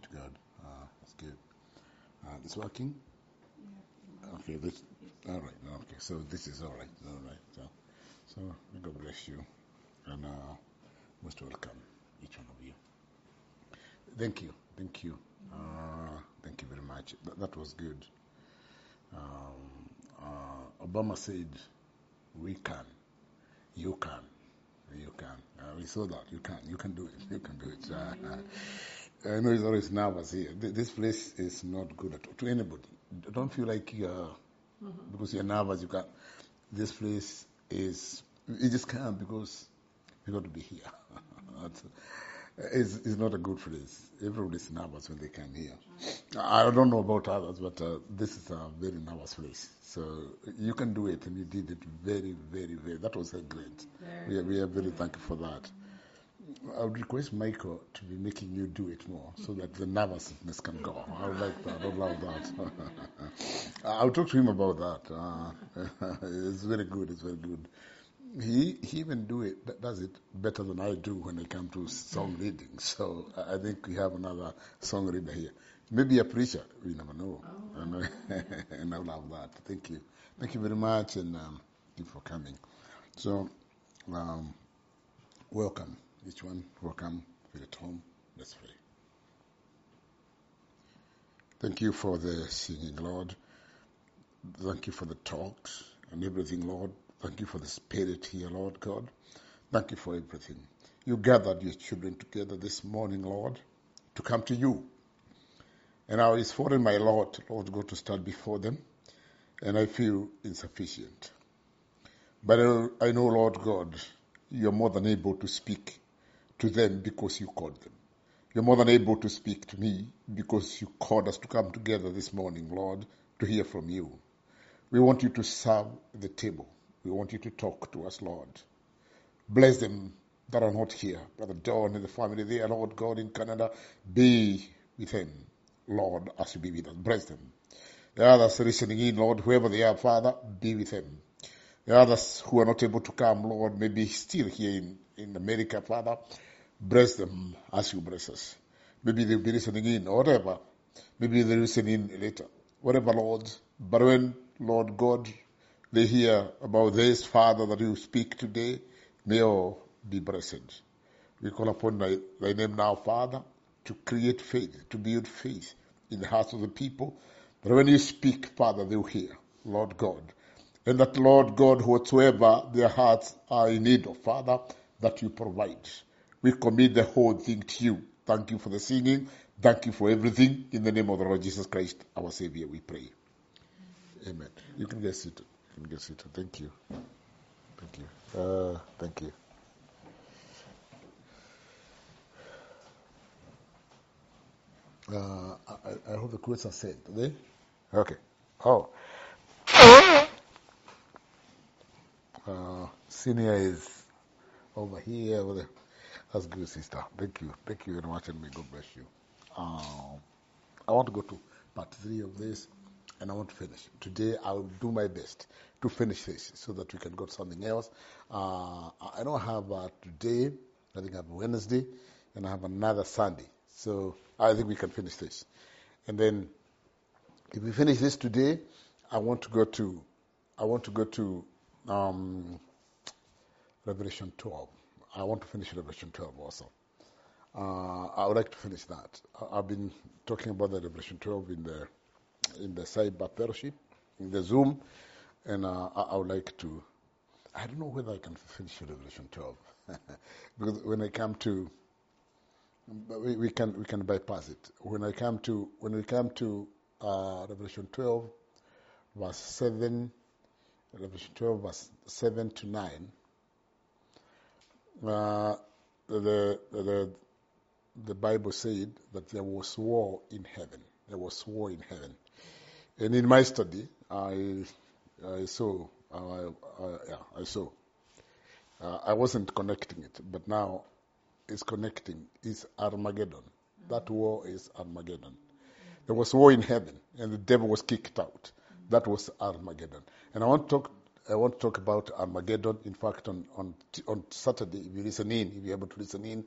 good. That's good. It's working? Yeah. Okay, this, all right. Okay, so this is all right. All right. So may God bless you. And most welcome, each one of you. Thank you. Thank you. Thank you very much. That was good. Obama said, we can. You can. You can. We saw that. You can. You can do it. You can do it. I know he's always nervous here. This place is not good at all to anybody. Don't feel like because you're nervous, you can't. This place is, you just can't because you got to be here. It's not a good place. Everybody's nervous when they come here. I don't know about others, but this is a very nervous place. So you can do it, and you did it very, very, very. That was great. We are very thankful for that. I would request Michael to be making you do it more so that the nervousness can go. I would like that. I would love that. I'll talk to him about that. It's very good. It's very good. He even does it better than I do when I come to song reading. So I think we have another song reader here. Maybe a preacher. We never know. Oh. And I love that. Thank you. Thank you very much, and thank you for coming. So, welcome. Each one, welcome. Feel at home. Let's pray. Thank you for the singing, Lord. Thank you for the talks and everything, Lord. Thank you for the spirit here, Lord God. Thank you for everything. You gathered your children together this morning, Lord, to come to you. And now it's fallen my Lord God, to stand before them, and I feel insufficient. But I know, Lord God, you're more than able to speak to them because you called them. You're more than able to speak to me because you called us to come together this morning, Lord, to hear from you. We want you to serve the table. We want you to talk to us, Lord. Bless them that are not here. Brother John and the family there, Lord God, in Canada, be with them, Lord, as you be with us. Bless them. The others listening in, Lord, whoever they are, Father, be with them. The others who are not able to come, Lord, maybe still here in America, Father, bless them as you bless us. Maybe they'll be listening in, or whatever. Maybe they'll listen in later. Whatever, Lord. But when, Lord God, they hear about this, Father, that you speak today, may all be blessed. We call upon thy name now, Father, to create faith, to build faith in the hearts of the people. That when you speak, Father, they'll hear, Lord God. And that, Lord God, whatsoever their hearts are in need of, Father, that you provide. We commit the whole thing to you. Thank you for the singing. Thank you for everything. In the name of the Lord Jesus Christ, our Savior, we pray. Amen. You can get seated. You can get seated. Thank you. Thank you. Thank you. I hope the quotes are said. Are they? Okay. Oh. Senior is over here. Over there. That's good, sister. Thank you. Thank you very much, and may God bless you. I want to go to part 3 of this, and I want to finish. Today, I will do my best to finish this so that we can go to something else. I don't have today. I think I have Wednesday, and I have another Sunday. So I think we can finish this. And then, if we finish this today, I want to go to Revelation 12. I want to finish Revelation 12 also. I would like to finish that. I've been talking about the Revelation 12 in the cyber fellowship, in the Zoom, and I would like to. I don't know whether I can finish Revelation 12 because when I come to, we can bypass it. When we come to Revelation 12, verse 7, Revelation 12, verse 7 to 9. The Bible said that there was war in heaven. There was war in heaven. And in my study, I saw. I wasn't connecting it, but now it's connecting. It's Armageddon. That war is Armageddon. There was war in heaven, and the devil was kicked out. That was Armageddon. And I want to talk about Armageddon. In fact, on Saturday, if you're able to listen in,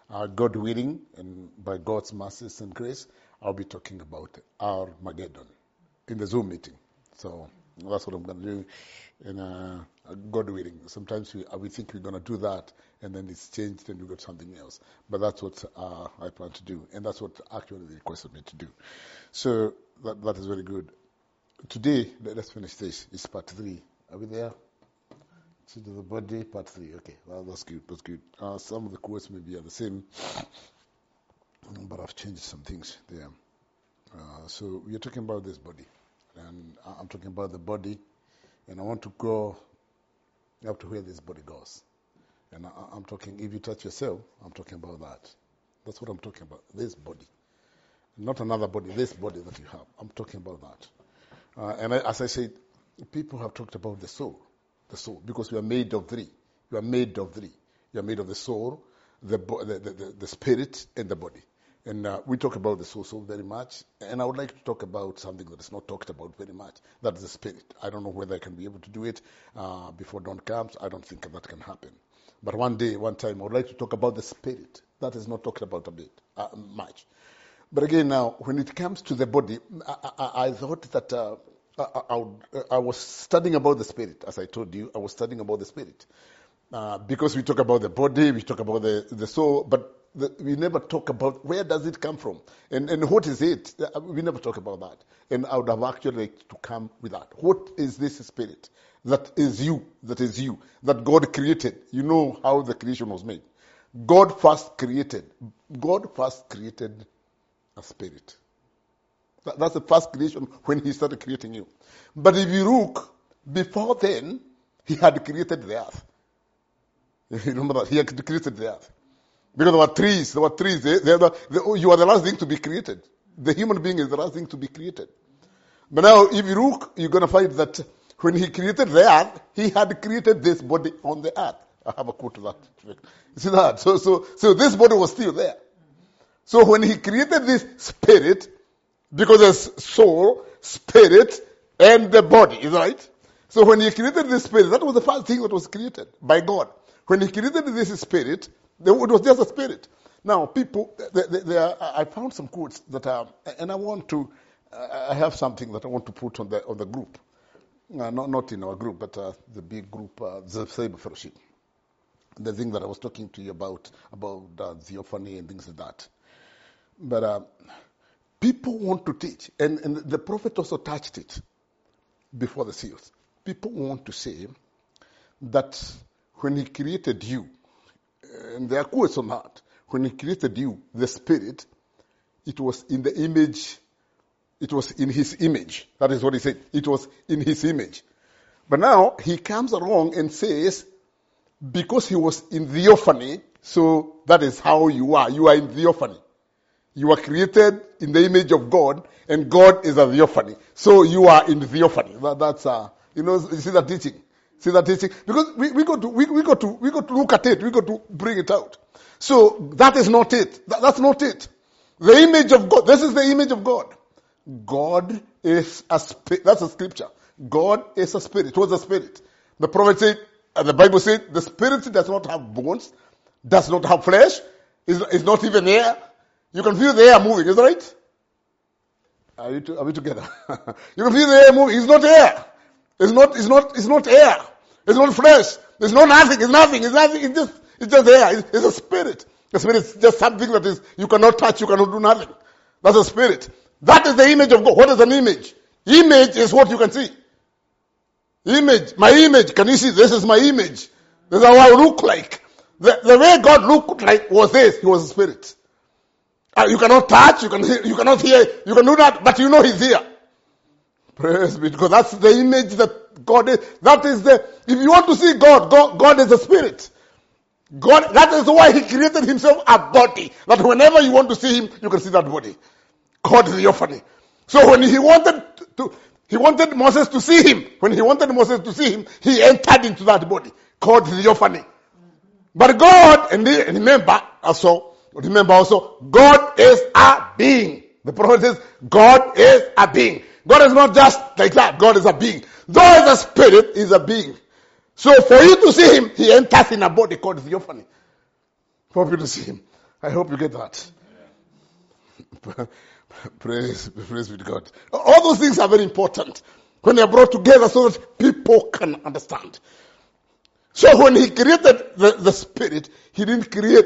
God willing, and by God's mercies and grace, I'll be talking about Armageddon in the Zoom meeting. So that's what I'm going to do. And God willing, sometimes we think we're going to do that, and then it's changed and we got something else. But that's what I plan to do, and that's what actually they requested me to do. So that is very good. Today, let's finish this. It's part 3. Are we there? To the body, part 3. Okay, well, that's good. That's good. Some of the quotes maybe are the same, but I've changed some things there. So we are talking about this body, and I'm talking about the body, and I want to go up to where this body goes. And I'm talking, if you touch yourself, I'm talking about that. That's what I'm talking about, this body. Not another body, this body that you have. I'm talking about that. As I said, people have talked about the soul, because we are made of 3. You are made of 3. You are made of the soul, the spirit, and the body. And we talk about the soul so very much. And I would like to talk about something that is not talked about very much. That is the spirit. I don't know whether I can be able to do it before dawn comes. I don't think that can happen. But one time, I would like to talk about the spirit. That is not talked about a bit, much. But again, now, when it comes to the body, I thought that I was studying about the spirit. As I told you, I was studying about the spirit. Because we talk about the body, we talk about the soul, but we never talk about where does it come from and what is it. We never talk about that. And I would have actually liked to come with that. What is this spirit that is you, that God created? You know how the creation was made. God first created a spirit. That's the first creation when he started creating you. But if you look, before then, he had created the earth. You remember that? He had created the earth. Because there were trees. You are the last thing to be created. The human being is the last thing to be created. But now, if you look, you're going to find that when he created the earth, he had created this body on the earth. I have a quote to that. You see that? So this body was still there. So when he created this spirit, because there's soul, spirit, and the body, is right? So when he created this spirit, that was the first thing that was created by God. When he created this spirit, it was just a spirit. Now, people, I found some quotes that and I have something that I want to put on the group. Not in our group, but the big group, the Cyber Fellowship. The thing that I was talking to you about theophany and things like that. But people want to teach, and the prophet also touched it before the seals. People want to say that when he created you, and there are quotes on that, when he created you, the spirit, it was in the image, it was in his image. That is what he said. It was in his image. But now he comes along and says, because he was in theophany, so that is how you are. You are in theophany. You are created in the image of God, and God is a theophany. So you are in theophany. That's you see that teaching. See that teaching? Because we got to look at it. We got to bring it out. So that is not it. That's not it. The image of God. This is the image of God. God is a spirit. That's a scripture. God is a spirit. What is a spirit? The prophet said, the Bible said, the spirit does not have bones, does not have flesh, is not even air. You can feel the air moving, is that right? Are we together? You can feel the air moving. It's not air. It's not air. It's not flesh. It's not nothing. It's nothing. It's nothing. It's just air. It's a spirit. The spirit is just something that is, you cannot touch, you cannot do nothing. That's a spirit. That is the image of God. What is an image? Image is what you can see. Image. My image. Can you see? This is my image. This is how I look like. The way God looked like was this. He was a spirit. You cannot touch, you cannot hear, you can do that, but you know he's here. Praise be, because that's the image that God is. That is if you want to see God is a spirit. God, that is why he created himself a body. That whenever you want to see him, you can see that body. God is theophany. So when he wanted Moses to see him. When he wanted Moses to see him, he entered into that body. God is theophany. But God, and remember also, God is a being. The prophet says, God is a being. God is not just like that. God is a being. Though he is a spirit, he is a being. So for you to see him, he enters in a body called theophany. For you to see him. I hope you get that. Praise be to God. All those things are very important when they are brought together so that people can understand. So when he created the spirit, he didn't create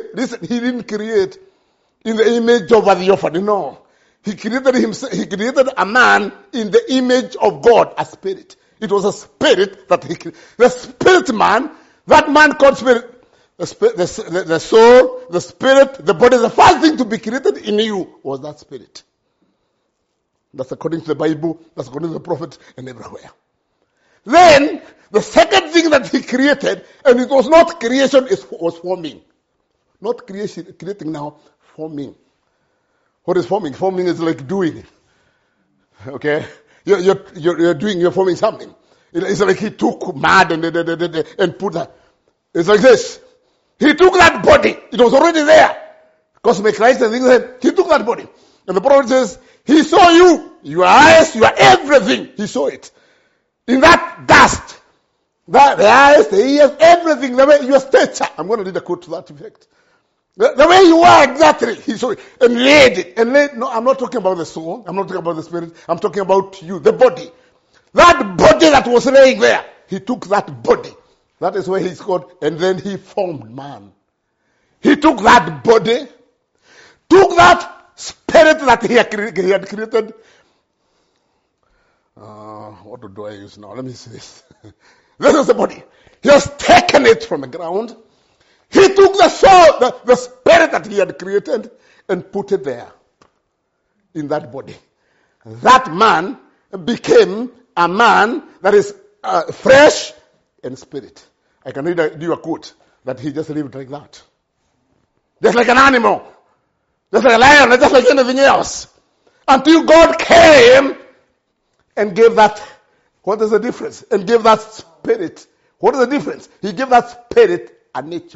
in the image of a theophany. No. He created himself, he created a man in the image of God, a spirit. It was a spirit that he created. The spirit man, that man called spirit, the soul, the spirit, the body, the first thing to be created in you was that spirit. That's according to the Bible, that's according to the prophet, and everywhere. Then, the second thing that he created, and it was not creation, it was forming. Not creating now, forming. What is forming? Forming is like doing. Okay? You're forming something. It's like he took mud and put that. It's like this. He took that body. It was already there. Cosmic Christ and things like that. He took that body. And the prophet says, he saw you. Your eyes, your everything. He saw it. In that dust. The eyes, the ears, everything. The way your stature. I'm going to read a quote to that effect. The way you are exactly, he saw it and laid it. No, I'm not talking about the soul. I'm not talking about the spirit. I'm talking about you, the body. That body that was laying there, he took that body. That is where he's called, and then he formed man. He took that body, took that spirit that he had created. What do I use now? Let me see this. This is the body. He has taken it from the ground. He took the soul, the spirit that he had created, and put it there, in that body. That man became a man that is fresh in spirit. I can read you a quote that he just lived like that. Just like an animal. Just like a lion, just like anything else. Until God came and gave that, what is the difference? And gave that spirit. What is the difference? He gave that spirit a nature.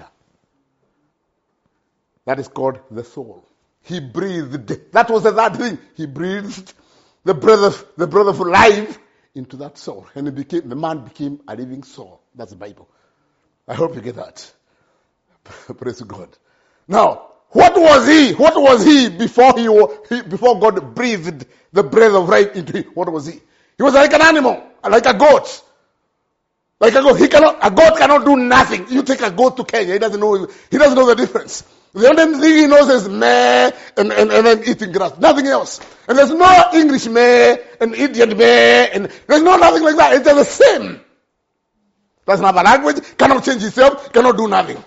That is called the soul. He breathed. That was the third thing. He breathed the breath of life into that soul. And the man became a living soul. That's the Bible. I hope you get that. Praise God. Now, what was he? What was he before before God breathed the breath of life into him? What was he? He was like an animal, like a goat. Like a goat. A goat cannot do nothing. You take a goat to Kenya, he doesn't know the difference. The only thing he knows is meh and then eating grass. Nothing else. And there's no English meh and Indian meh and there's nothing like that. It's the same. Doesn't have a language, cannot change itself, cannot do nothing.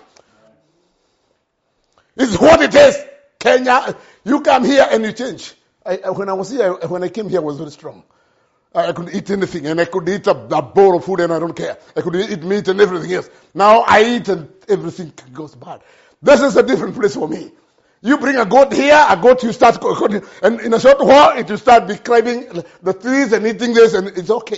It's what it is. Kenya, you come here and you change. When I came here, I was very strong. I could eat anything, and I could eat a bowl of food, and I don't care. I could eat meat and everything else. Now I eat, and everything goes bad. This is a different place for me. You bring a goat here, you start, and in a short while, it will start describing the trees and eating this, and it's okay.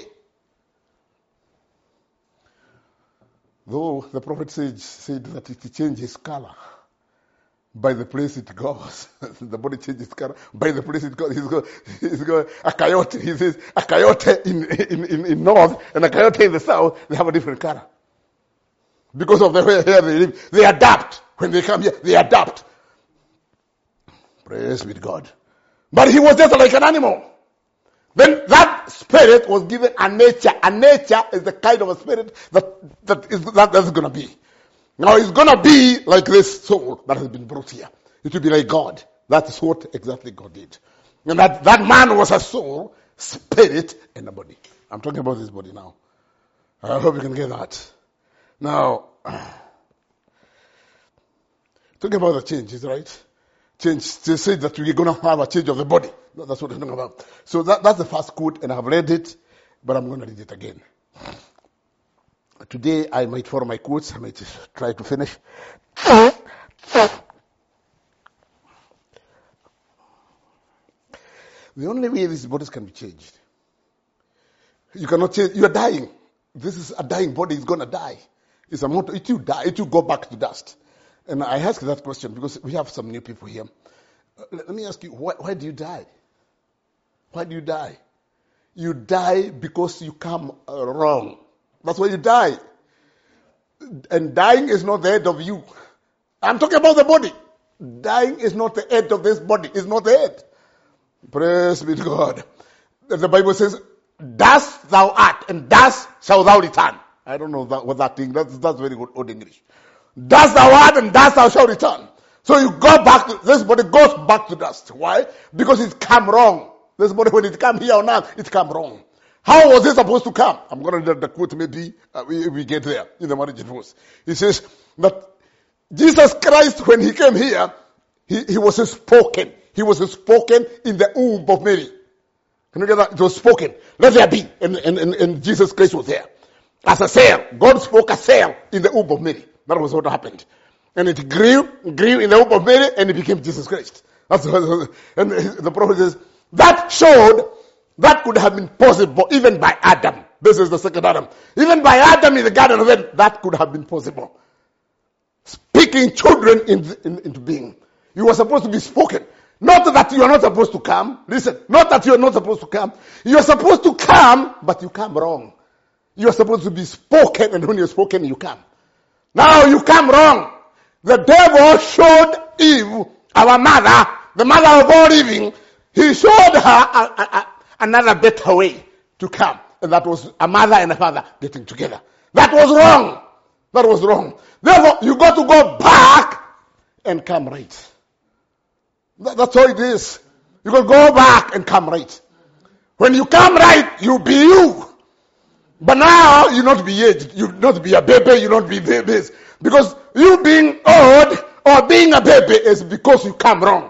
Though the prophet said that it changes color by the place it goes. The body changes color by the place it goes. He's got a coyote. He says a coyote in north and a coyote in the south, they have a different color. Because of the way here they live. They adapt. When they come here, they adapt. Praise be to God. But he was just like an animal. Then that spirit was given a nature. A nature is the kind of a spirit that's going to be. Now it's going to be like this soul that has been brought here. It will be like God. That is what exactly God did. And that man was a soul, spirit, and a body. I'm talking about this body now. I hope you can get that. Now, talking about the changes, right? Change. They say that we're going to have a change of the body. That's what they're talking about. So that's the first quote, and I've read it, but I'm going to read it again. Today, I might follow my quotes. I might try to finish. The only way these bodies can be changed. You cannot change. You are dying. This is a dying body. It's going to die. It will die. It will go back to dust. And I ask that question because we have some new people here. Let me ask you, why do you die? Why do you die? You die because you come wrong. That's why you die. And dying is not the end of you. I'm talking about the body. Dying is not the end of this body. It's not the end. Praise be to God. The Bible says, "Dust thou art, and dust shall thou return." I don't know what that thing. That's very good old English. Dust thou art, and dust thou shalt return. So you go back to, this body goes back to dust. Why? Because it come wrong. This body, when it come here on earth, it come wrong. How was it supposed to come? I'm going to read the quote, maybe we get there in the marriage divorce. He says that Jesus Christ, when he came here, he was spoken. He was spoken in the womb of Mary. Can you get that? It was spoken. Let there be. And Jesus Christ was there. As a cell. God spoke a cell in the womb of Mary. That was what happened. And it grew in the womb of Mary, and it became Jesus Christ. That's what, and the prophet says, that showed that could have been possible even by Adam. This is the second Adam. Even by Adam in the Garden of Eden, that could have been possible. Speaking children into being. You were supposed to be spoken. Not that you are not supposed to come. Listen, not that you are not supposed to come. You are supposed to come, but you come wrong. You are supposed to be spoken, and when you're spoken, you come. Now you come wrong. The devil showed Eve, our mother, the mother of all living, he showed her another better way to come. And that was a mother and a father getting together. That was wrong. That was wrong. Therefore, you got to go back and come right. That's all it is. You got to go back and come right. When you come right, you be you. But now, you not be aged. You not be a baby. You not be babies. Because you being old or being a baby is because you come wrong.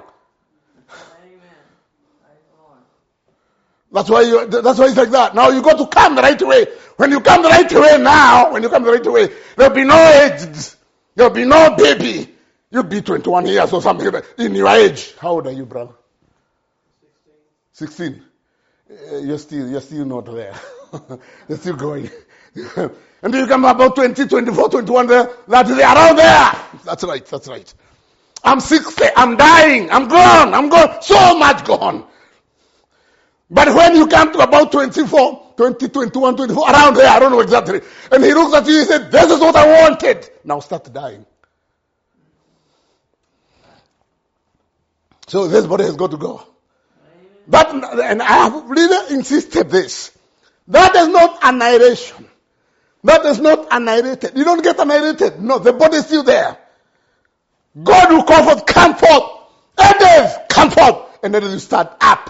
That's why it's like that. Now you got to come the right way. When you come the right way now, there'll be no age. There'll be no baby. You'll be 21 years or something in your age. How old are you, brother? 16. You're still not there. You're still going. And you come about 20, 24, 21 there. That's around there. That's right. I'm 60. I'm dying. I'm gone. So much gone. But when you come to about 24, 20, 21, 24, around there, I don't know exactly. And he looks at you and said, this is what I wanted. Now start dying. So this body has got to go. But, and I have really insisted this. That is not annihilation. That is not annihilated. You don't get annihilated. No, the body is still there. God will call forth, come forth. Edith, come forth. And then you start up.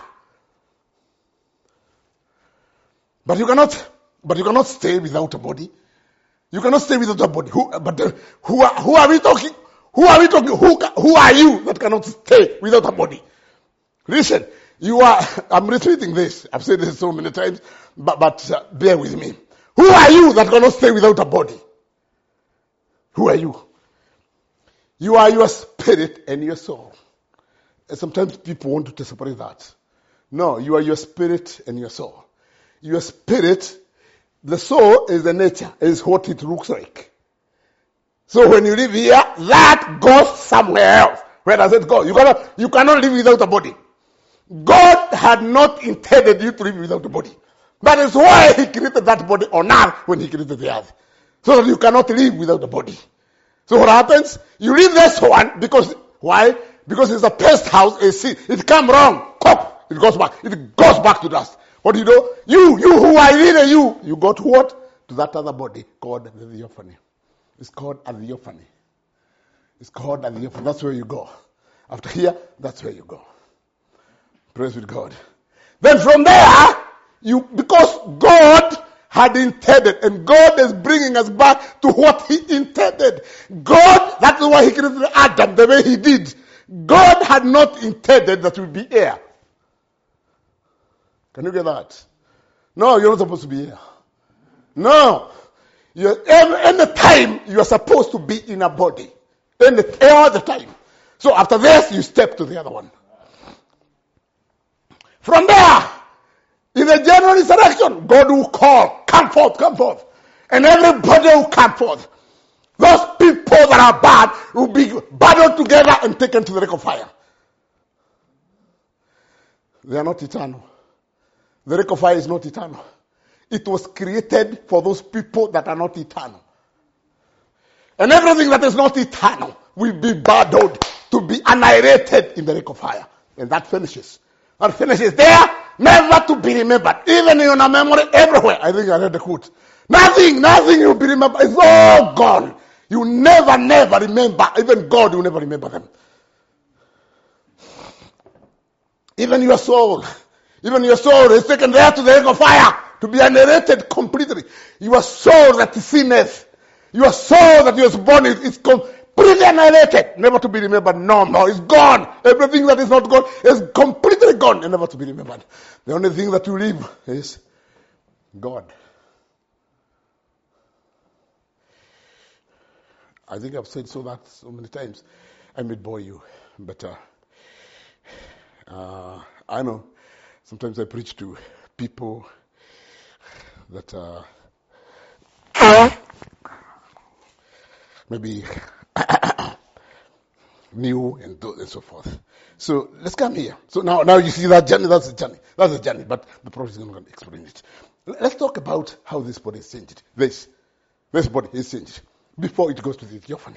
But you cannot stay without a body. You cannot stay without a body. Who are we talking? Who are we talking? Who are you that cannot stay without a body? Listen, I'm repeating this. I've said this so many times, but bear with me. Who are you that cannot stay without a body? Who are you? You are your spirit and your soul. And sometimes people want to separate that. No, you are your spirit and your soul. Your spirit, the soul is the nature, is what it looks like. So when you live here, that goes somewhere else. Where does it go? You cannot live without a body. God had not intended you to live without a body. That is why he created that body on earth when he created the earth. So that you cannot live without a body. So what happens? You leave this one because, why? Because it's a pest house, it come wrong. It goes back. It goes back to dust. What do you do? You who are really you go to what? To that other body called the theophany. It's called a theophany. It's called a theophany. That's where you go. After here, that's where you go. Praise with God. Then from there, because God had intended, and God is bringing us back to what he intended. God, that's why he created Adam the way he did. God had not intended that we be here. Can you get that? No, you're not supposed to be here. No. Any time you are supposed to be in a body. All the time. So after this, you step to the other one. From there, in the general resurrection, God will call, come forth. And everybody will come forth. Those people that are bad will be bundled together and taken to the lake of fire. They are not eternal. The lake of fire is not eternal. It was created for those people that are not eternal. And everything that is not eternal will be bundled to be annihilated in the lake of fire. And that finishes. That finishes there, never to be remembered. Even in your memory, everywhere. I think I read the quote. Nothing will be remembered. It's all gone. You never remember. Even God will never remember them. Even your soul is taken there to the lake of fire to be annihilated completely. Your soul that sinneth, your soul that was born is completely annihilated, never to be remembered. No, it's gone. Everything that is not gone is completely gone and never to be remembered. The only thing that you leave is God. I think I've said so many times. I may bore you, but I know sometimes I preach to people that maybe new and so forth. So let's come here. So now you see that journey. That's the journey. But the prophet is going to explain it. Let's talk about how this body is changed. This body is changed before it goes to the theophany.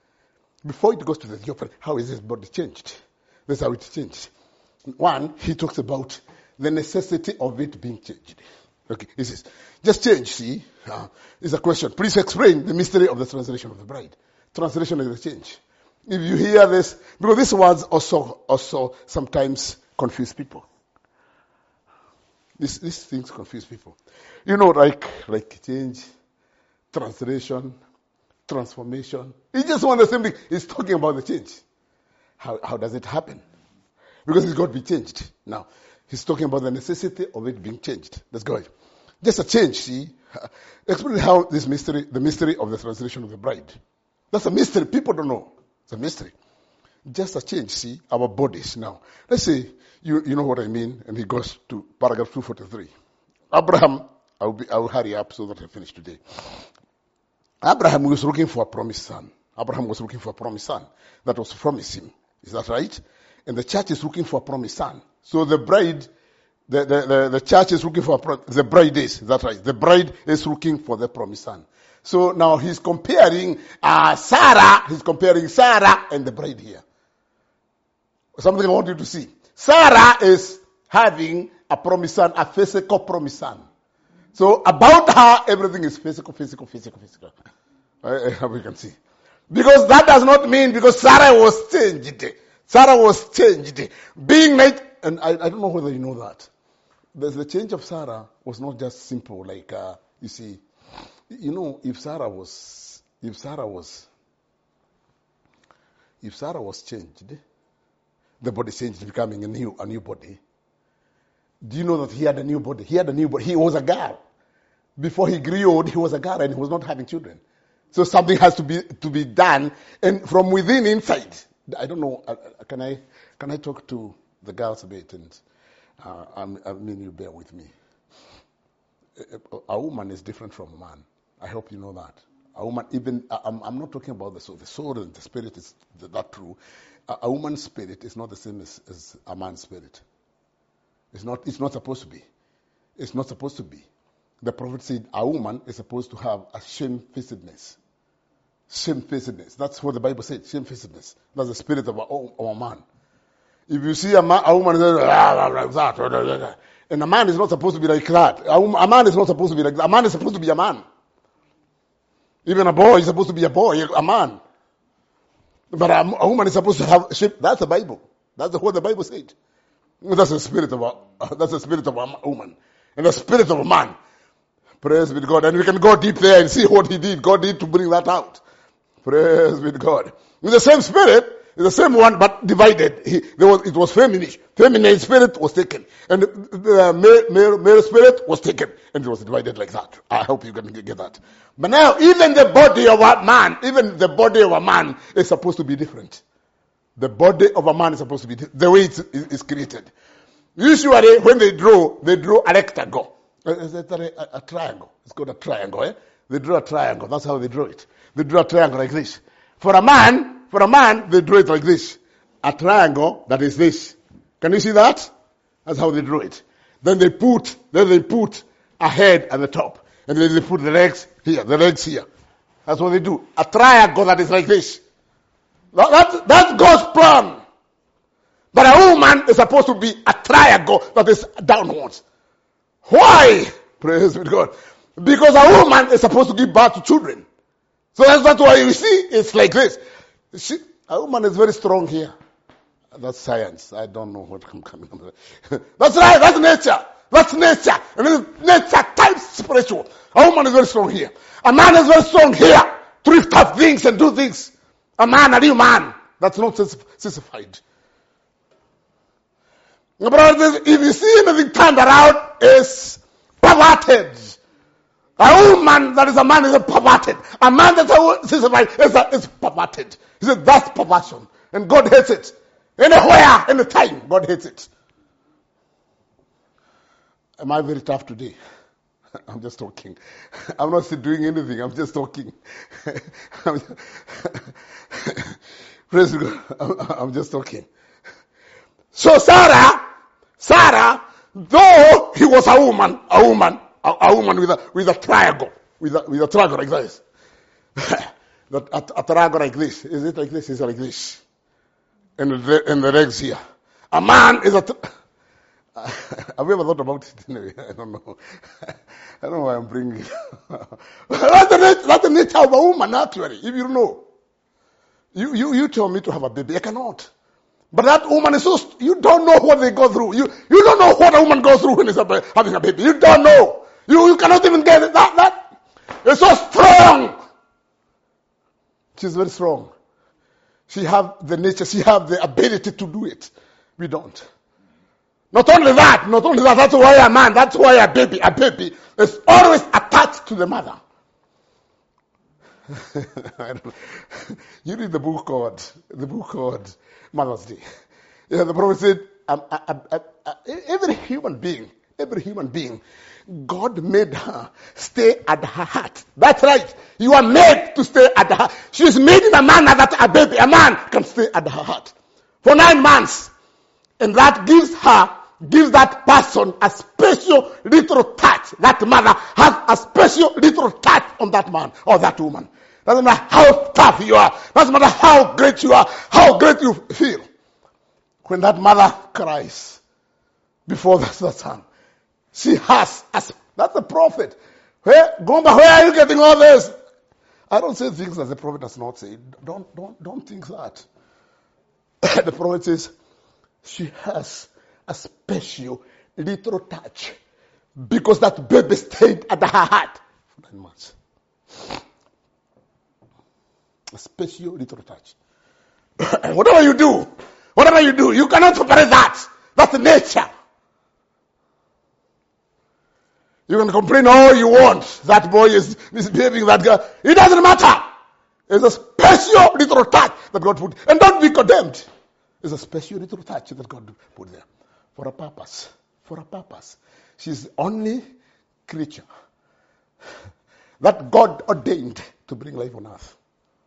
How is this body changed? That's how it's changed. One, he talks about the necessity of it being changed. Okay, he says, just change, see? It's a question. Please explain the mystery of the translation of the bride. Translation is the change. If you hear this, because these words also sometimes confuse people. These things confuse people. You know, like change, translation, transformation. It's just one of the same thing. It's talking about the change. How does it happen? Because it's got to be changed. Now, he's talking about the necessity of it being changed. Let's go ahead. Just a change, see? Explain how the mystery of the translation of the bride. That's a mystery. People don't know. It's a mystery. Just a change, see? Our bodies now. Let's say, you know what I mean, and he goes to paragraph 243. Abraham, I will hurry up so that I finish today. Abraham was looking for a promised son. That was promised him. Is that right? And the church is looking for a promised son. So the bride, the church is looking for the bride is that right? The bride is looking for the promised son. So now he's comparing Sarah and the bride here. Something I want you to see. Sarah is having a promised son, a physical promised son. So about her, everything is physical. We can see. Because that does not mean because Sarah was changed. Being like, and I don't know whether you know that. The change of Sarah was not just simple, like, you see, you know, if Sarah was changed, the body changed, becoming a new body. Do you know that he had a new body? He was a girl. Before he grew old, he was a girl and he was not having children. So something has to be done, and from within, inside. I don't know. Can I talk to the girls a bit? And I mean, you bear with me. A woman is different from a man. I hope you know that. A woman, even I'm not talking about the soul. The soul and the spirit is that true. A woman's spirit is not the same as a man's spirit. It's not supposed to be. It's not supposed to be. The prophet said a woman is supposed to have a shamefacedness. Shamefacedness. That's what the Bible said. Shamefacedness. That's the spirit of a man. If you see a woman like that, and a man is not supposed to be like that. A man is not supposed to be like that. A man is supposed to be a man. Even a boy is supposed to be a boy, a man. But a woman is supposed to have shape. That's the Bible. That's what the Bible said. That's the spirit of a woman, and the spirit of a man. Praise be to God. And we can go deep there and see what he did. God did to bring that out. Praise be to God. With the same spirit, the same one, but divided. It was feminine. Feminine spirit was taken. And the male spirit was taken. And it was divided like that. I hope you can get that. But now, even the body of a man is supposed to be different. The body of a man is supposed to be different. The way it's created. Usually, when they draw a rectangle. A triangle. It's called a triangle. Eh? They draw a triangle. That's how they draw it. They draw a triangle like this. For a man, they draw it like this. A triangle that is this. Can you see that? That's how they draw it. Then they put a head at the top, and then they put the legs here. That's what they do. A triangle that is like this. That's God's plan. But a woman is supposed to be a triangle that is downwards. Why? Praise be to God. Because a woman is supposed to give birth to children. So that's why you see it's like this. A woman is very strong here. That's science. I don't know what I'm coming from. That's right. That's nature. That's nature. And this is nature type spiritual. A woman is very strong here. A man is very strong here to lift up things and do things. A real man. That's not sissified. Brothers, if you see anything turned around, it's perverted. A woman that is a man is perverted. A man that's sissified is perverted. He said that's perversion. And God hates it. Anywhere, anytime, God hates it. Am I very tough today? I'm just talking. I'm not doing anything. I'm just talking. Praise God. I'm just talking. So Sarah, though he was a woman with a triangle, with a triangle like this. A triangle like this. Is it like this? Is it like this? And the legs here. A man is have you ever thought about it? Anyway, I don't know. I don't know why I'm bringing it. That's the nature of a woman, actually. If you know. You tell me to have a baby. I cannot. But that woman is you don't know what they go through. You don't know what a woman goes through when it's having a baby. You don't know. You cannot even get it. That is so strong. She's very strong. She have the nature, she have the ability to do it. We don't. Not only that, that's why a man, that's why a baby is always attached to the mother. You read the book called Mother's Day. Yeah, the prophet said, every human being, God made her stay at her heart. That's right. You are made to stay at her heart. She is made in a manner that a man can stay at her heart for 9 months. And that gives that person a special little touch. That mother has a special little touch on that man or that woman. Doesn't matter how tough you are. Doesn't matter how great you are, how great you feel. When that mother cries before the son, she has, that's the prophet. Gomba, where are you getting all this? I don't say things that the prophet does not say. Don't think that. The prophet says, she has a special little touch because that baby stayed at her heart for 9 months. A special little touch. Whatever you do, you cannot separate that. That's nature. You can complain all you want. That boy is misbehaving, that girl. It doesn't matter. It's a special little touch that God put. And don't be condemned. It's a special little touch that God put there. For a purpose. She's the only creature that God ordained to bring life on earth.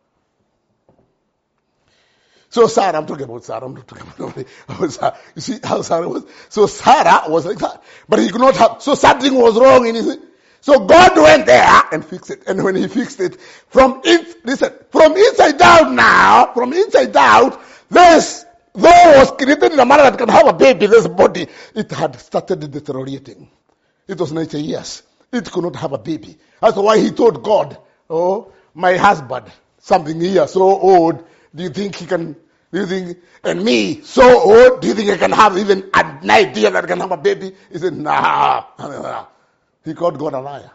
So Sarah, I'm talking about Sarah. I'm not talking about Sarah. You see how Sarah was? So Sarah was like that. But he could not have. So something was wrong in his. So God went there and fixed it. And when he fixed it, from inside out now, this, though was created in a manner that can have a baby, this body, it had started deteriorating. It was 90 years. It could not have a baby. That's why he told God, oh, my husband, something here, so old, do you think, and me, so old, do you think I can have even an idea that I can have a baby? He said, nah. He called God a liar.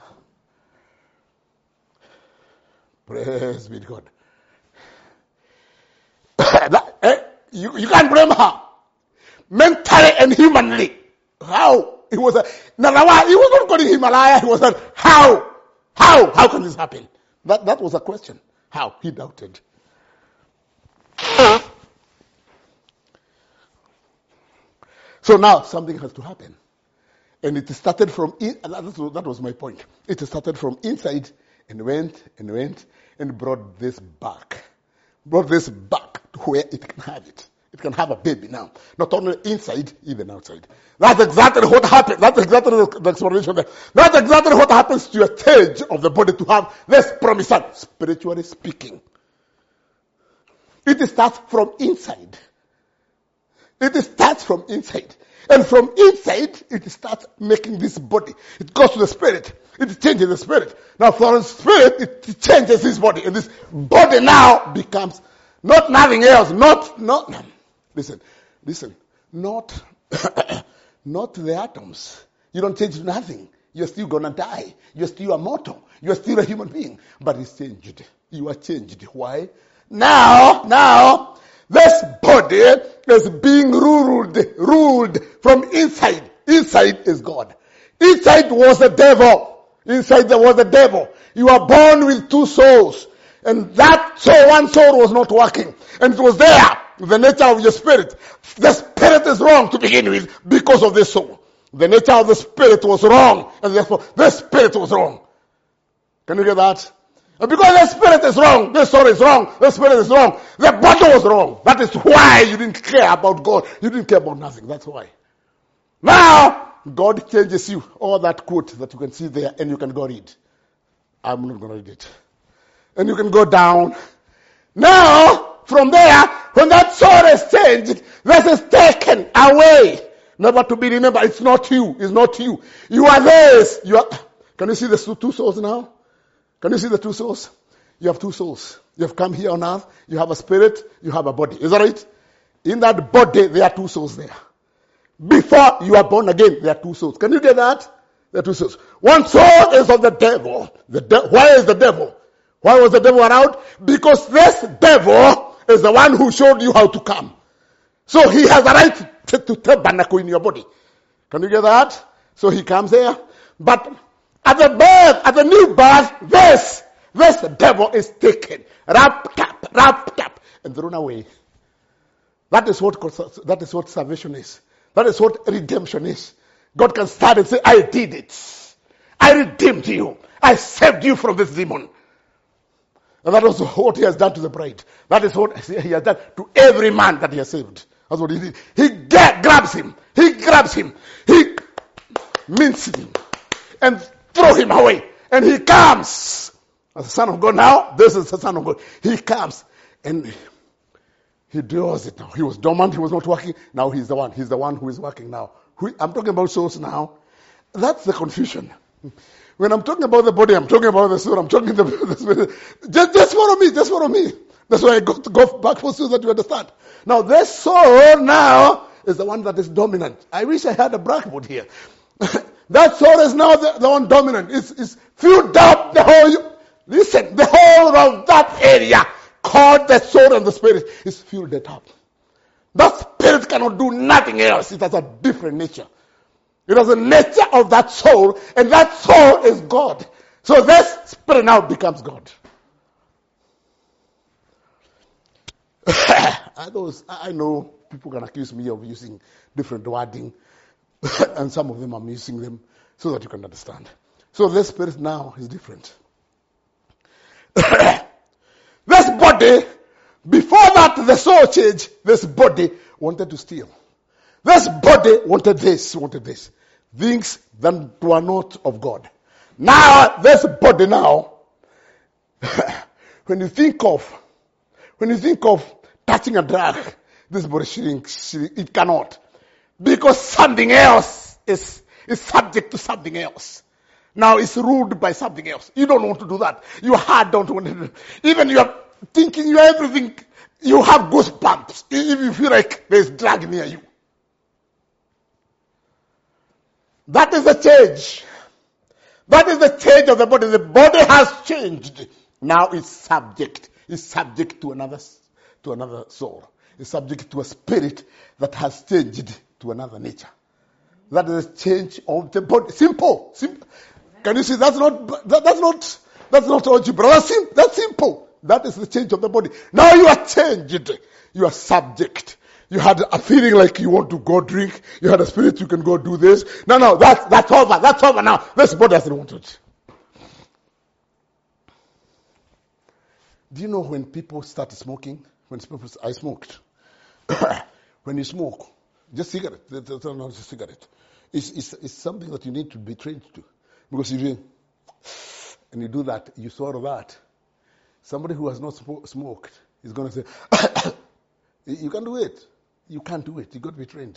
Praise be to God. You can't blame her. Mentally and humanly. How? He was not calling him a liar. He was like, how? How can this happen? That was a question. How? He doubted. So now something has to happen. And it started from, that was my point. It started from inside and went and brought this back. Brought this back to where it can have it. It can have a baby now. Not only inside, even outside. That's exactly what happened. That's exactly the explanation there. That's exactly what happens to your stage of the body to have this promised son, spiritually speaking. It starts from inside. It starts from inside. And from inside, it starts making this body. It goes to the spirit. It changes the spirit. Now from the spirit, it changes his body. And this body now becomes not nothing else. Listen, not the atoms. You don't change nothing. You're still gonna die. You're still immortal. You're still a human being. But it's changed. You are changed. Why? Now, this body is being ruled from inside. Inside is God. Inside was the devil. Inside there was the devil. You are born with two souls. And that soul, one soul was not working. And it was there, the nature of your spirit. The spirit is wrong to begin with because of this soul. The nature of the spirit was wrong. And therefore, the spirit was wrong. Can you get that? And because the spirit is wrong, the soul is wrong, the spirit is wrong, the body was wrong. That is why you didn't care about God. You didn't care about nothing. That's why. Now, God changes you. All that quote that you can see there, and you can go read. I'm not going to read it. And you can go down. Now, from there, when that soul is changed, this is taken away. Never to be remembered. It's not you. It's not you. You are this. Can you see the two souls now? Can you see the two souls? You have two souls. You have come here on earth. You have a spirit. You have a body. Is that right? In that body, there are two souls there. Before you are born again, there are two souls. Can you get that? There are two souls. One soul is of the devil. Why is the devil? Why was the devil around? Because this devil is the one who showed you how to come. So he has a right to tabernacle in your body. Can you get that? So he comes here. But at the birth, at the new birth, this devil is taken, wrapped up, and thrown away. That is what salvation is. That is what redemption is. God can start and say, I did it. I redeemed you. I saved you from this demon. And that is what he has done to the bride. That is what he has done to every man that he has saved. That's what he did. He grabs him. He minces him. And throw him away. And he comes. As the Son of God now, this is the Son of God. He comes and he does it now. He was dormant, he was not working. Now he's the one. He's the one who is working now. I'm talking about souls now. That's the confusion. When I'm talking about the body, I'm talking about the soul, I'm talking about the spirit. Just follow me. That's why I got to go back for so that you understand. Now this soul now is the one that is dominant. I wish I had a blackboard here. That soul is now the one dominant. It's filled up the whole of that area called the soul and the spirit is filled it up. That spirit cannot do nothing else. It has a different nature. It has a nature of that soul, and that soul is God. So this spirit now becomes God. I know people can accuse me of using different wording, and some of them I'm using them so that you can understand. So this spirit now is different. This body, before that the soul changed, this body wanted to steal. This body wanted this. Things that were not of God. Now, this body now, when you think of touching a drug, this body shrinks. It cannot. Because something else is subject to something else. Now it's ruled by something else. You don't want to do that. Your heart don't want to do it. Even you are thinking you are everything, you have goosebumps. If you feel like there's drug near you. That is the change. That is the change of the body. The body has changed. Now it's subject. It's subject to another soul. It's subject to a spirit that has changed to another nature. That is the change of the body. Simple. Can you see? That's not algebra. That's simple. That is the change of the body. Now you are changed. You are subject. You had a feeling like you want to go drink. You had a spirit you can go do this. No, that's over. That's over now. This body doesn't want it. Do you know when people start smoking? I smoked. When you smoke, just cigarette. That's not just cigarette. It's something that you need to be trained to. Because you do, and you do that, you swallow that. Somebody who has not smoked He's going to say, you can't do it. You can't do it. You got to be trained.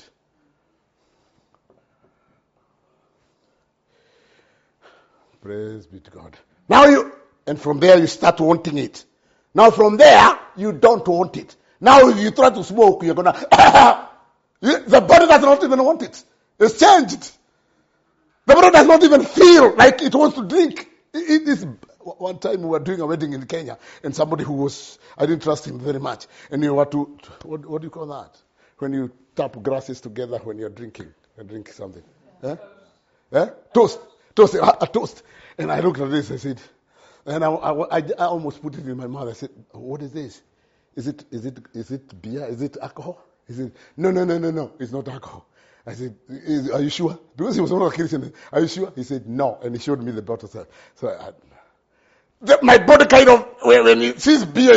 Praise be to God. And from there you start wanting it. Now from there, you don't want it. Now if you try to smoke, you're going to, the body does not even want it. It's changed. The body does not even feel like it wants to drink. It is. One time we were doing a wedding in Kenya, and somebody I didn't trust him very much. And you were what do you call that? When you tap glasses together when you're drinking something. Toast. A toast. And I looked at this, I said, and I almost put it in my mouth. I said, what is this? Is it beer? Is it alcohol? He said, no, it's not alcohol. I said, are you sure? Because he was one of the Christians. Are you sure? He said, no. And he showed me the bottle. So my body kind of, when it sees beer,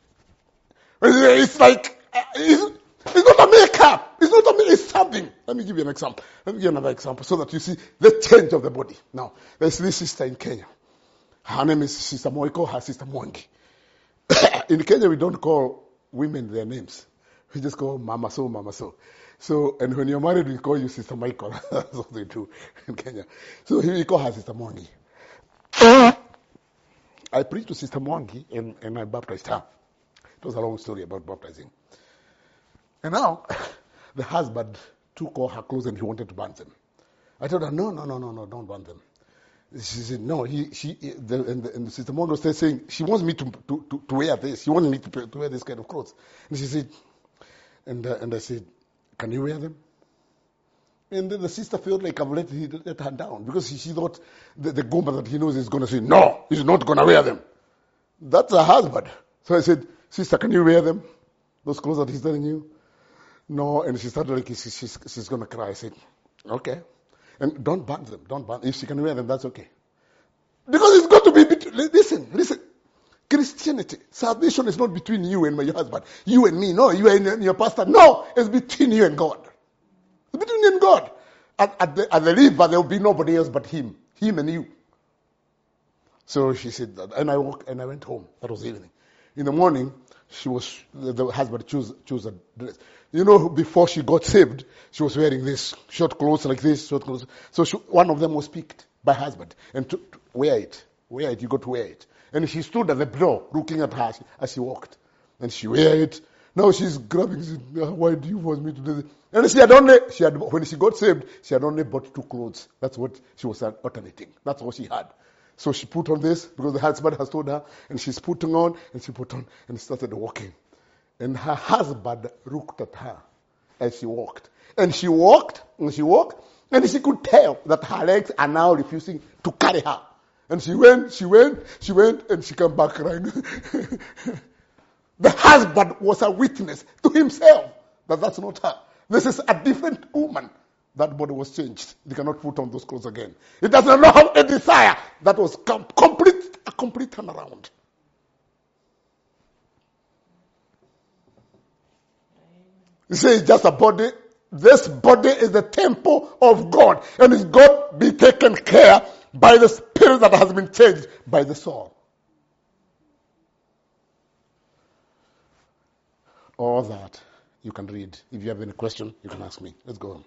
it's like, it's not a makeup. It's something. Let me give you an example. Let me give you another example so that you see the change of the body. Now, there's this sister in Kenya. Her name is Sister Moiko, her Sister Mwangi. In Kenya, we don't call women their names. We just call Mama So, Mama So. So, and when you're married, we call you Sister Michael. That's what they do in Kenya. So we call her Sister Mwangi. I preached to Sister Mwangi and I baptized her. It was a long story about baptizing. And now, the husband took all her clothes and he wanted to burn them. I told her, no, don't burn them. She said, no, and the Sister Mwangi was saying, she wants me to wear this. She wants me to wear this kind of clothes. And she said, and I said, can you wear them? And then the sister felt like I've let her down because she thought the Gomba that he knows is going to say, no, he's not going to wear them. That's her husband. So I said, sister, can you wear them? Those clothes that he's telling you? No. And she started like, she's going to cry. I said, okay. And don't burn them. Don't burn. If she can wear them, that's okay. Because it's got to be between, listen. Christianity, salvation is not between you and your husband, you and me. No, you and your pastor. No, it's between you and God. It's between you and God. At the river, there will be nobody else but him and you. So she said that, and I went home. That was evening. In the morning, the husband chose a dress. You know, before she got saved, she was wearing this short clothes like this, short clothes. So one of them was picked by husband and to wear it. You got to wear it. And she stood at the door looking at her as she walked. And she wear it. Now she's grabbing, why do you want me to do this? And when she got saved, she had only bought 2 clothes. That's what she was alternating. That's all she had. So she put on this because the husband has told her, and she's putting on, and she put on, and started walking. And her husband looked at her as she walked. And she walked, and she could tell that her legs are now refusing to carry her. And she went, and she came back crying. The husband was a witness to himself that that's not her. This is a different woman. That body was changed. They cannot put on those clothes again. It does not have a desire. That was a complete turnaround. You say it's just a body. This body is the temple of God. And it's got to be taken care by the spirit that has been changed by the soul. All that you can read. If you have any question, you can ask me. Let's go on.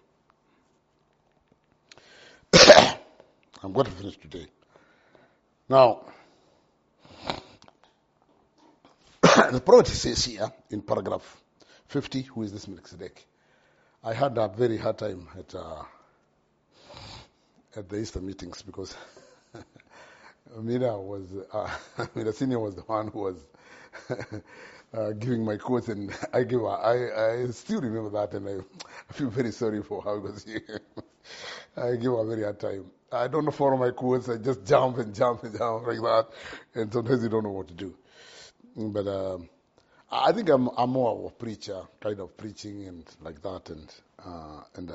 I'm going to finish today. Now, the prophet says here in paragraph 50, who is this Melchizedek? I had a very hard time at the Easter meetings because Mina Senior was the one who was giving my quotes, and I still remember that, and I feel very sorry for how it was here. I give her a very hard time. I don't follow my quotes. I just jump like that, and sometimes you don't know what to do. But I think I'm more of a preacher, kind of preaching and like that, and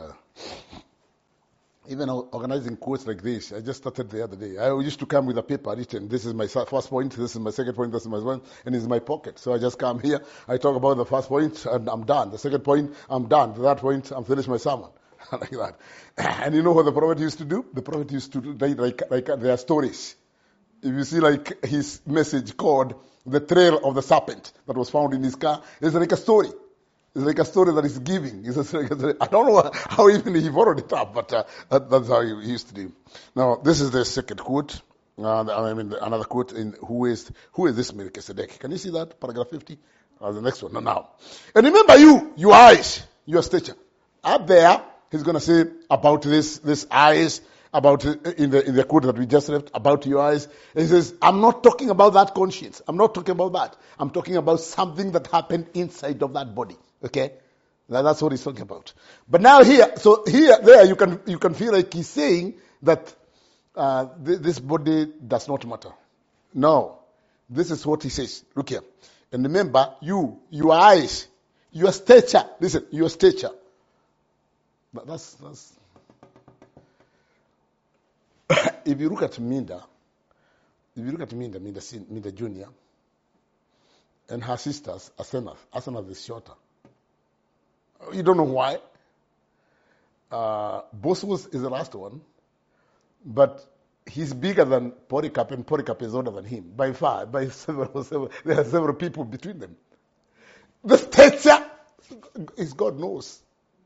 even organizing quotes like this. I just started the other day. I used to come with a paper written. This is my first point. This is my second point. This is my one, and it's in my pocket. So I just come here. I talk about the first point, and I'm done. The second point, I'm done. The third point, I'm finished my sermon. Like that. And you know what the prophet used to do? The prophet used to write like their stories. If you see like his message called The Trail of the Serpent that was found in his car, it's like a story. It's like a story that he's giving. I don't know how even he followed it up, but that's how he used to do. Now, this is the second quote. Another quote in who is this Melchizedek? Can you see that? Paragraph 50. The next one. No, now. And remember your eyes, your stature. Up there, he's going to say about this eyes, about in the quote that we just read, about your eyes. He says, I'm not talking about that conscience. I'm not talking about that. I'm talking about something that happened inside of that body. Okay? That's what he's talking about. But now there you can feel like he's saying that this body does not matter. No. This is what he says. Look here. And remember, your eyes, your stature. Listen, your stature. That's if you look at Minda, Minda Junior, and her sisters, Asenath is shorter. You don't know why. Bosworth is the last one, but he's bigger than Polycarp, and Polycarp is older than him by far. By several. There are several people between them. The stature is God knows.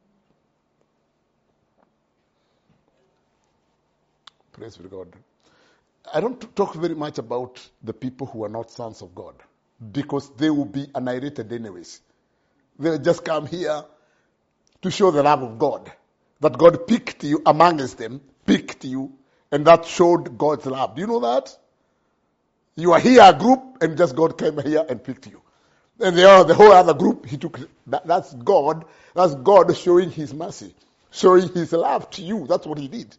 Praise be to God. I don't talk very much about the people who are not sons of God because they will be annihilated anyways. They'll just come here to show the love of God. That God picked you amongst them, picked you, and that showed God's love. Do you know that? You are here, a group, and just God came here and picked you. And the whole other group, he took. That's God. That's God showing His mercy, showing His love to you. That's what He did.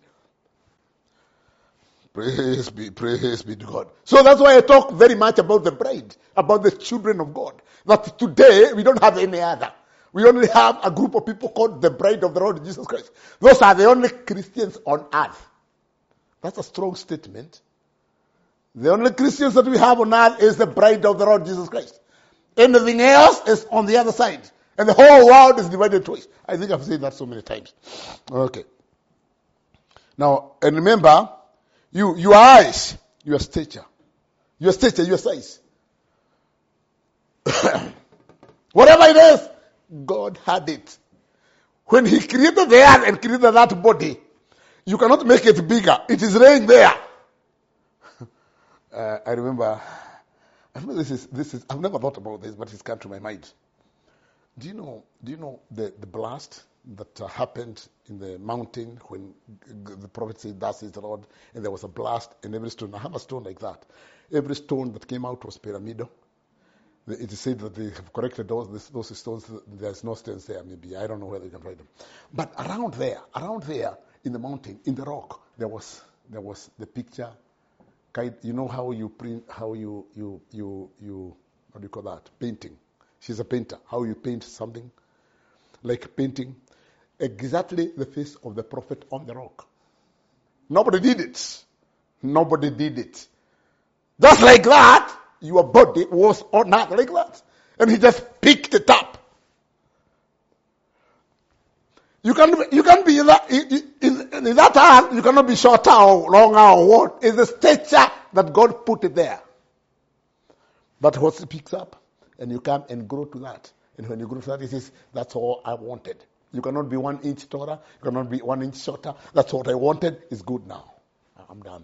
Praise be to God. So that's why I talk very much about the bride, about the children of God. That today we don't have any other. We only have a group of people called the bride of the Lord Jesus Christ. Those are the only Christians on earth. That's a strong statement. The only Christians that we have on earth is the bride of the Lord Jesus Christ. Anything else is on the other side. And the whole world is divided twice. I think I've said that so many times. Okay. Now, and remember, your eyes, your stature, your size. Whatever it is, God had it. When He created the earth and created that body, you cannot make it bigger. It is laying there. I remember this is, I've never thought about this, but it's come to my mind. Do you know the blast that happened in the mountain when the prophet said, "Thus is the Lord," and there was a blast, and every stone, I have a stone like that. Every stone that came out was pyramidal. It is said that they have corrected those stones. There's no stones there, maybe. I don't know whether you can find them. But around there, in the mountain, in the rock, there was the picture. You know how you print, how you what do you call that? Painting. She's a painter. How you paint something, like painting. Exactly the face of the prophet on the rock. Nobody did it. Just like that, your body was not like that. And He just picked it up. You can be in that hand, you cannot be shorter or longer or what. It's the stature that God put it there. But what He picks up, and you come and grow to that. And when you grow to that, He says, that's all I wanted. You cannot be 1 inch taller. You cannot be 1 inch shorter. That's what I wanted. It's good now. I'm done.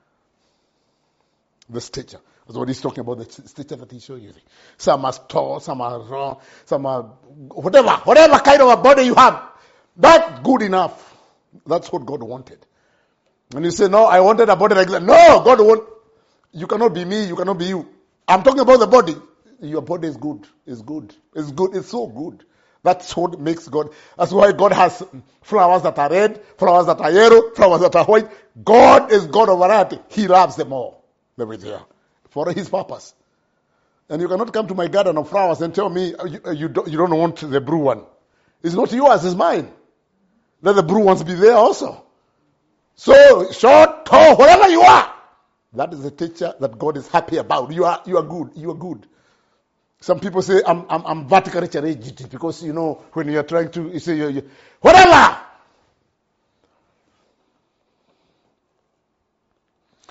The stature. That's what He's talking about, the stature that He's showing you. Some are tall, some are wrong, some are whatever kind of a body you have. That's good enough. That's what God wanted. And you say, no, I wanted a body like that. No, God won't. You cannot be me. You cannot be you. I'm talking about the body. Your body is good. It's good. It's good. It's so good. That's what makes God. That's why God has flowers that are red, flowers that are yellow, flowers that are white. God is God of variety. He loves them all. They're there for His purpose. And you cannot come to my garden of flowers and tell me you don't want the blue one. It's not yours. It's mine. Let the blue ones be there also. So short, tall, whatever you are, that is the teacher that God is happy about. You are good. You are good. Some people say I'm vertically challenged because when you are trying to you say you whatever.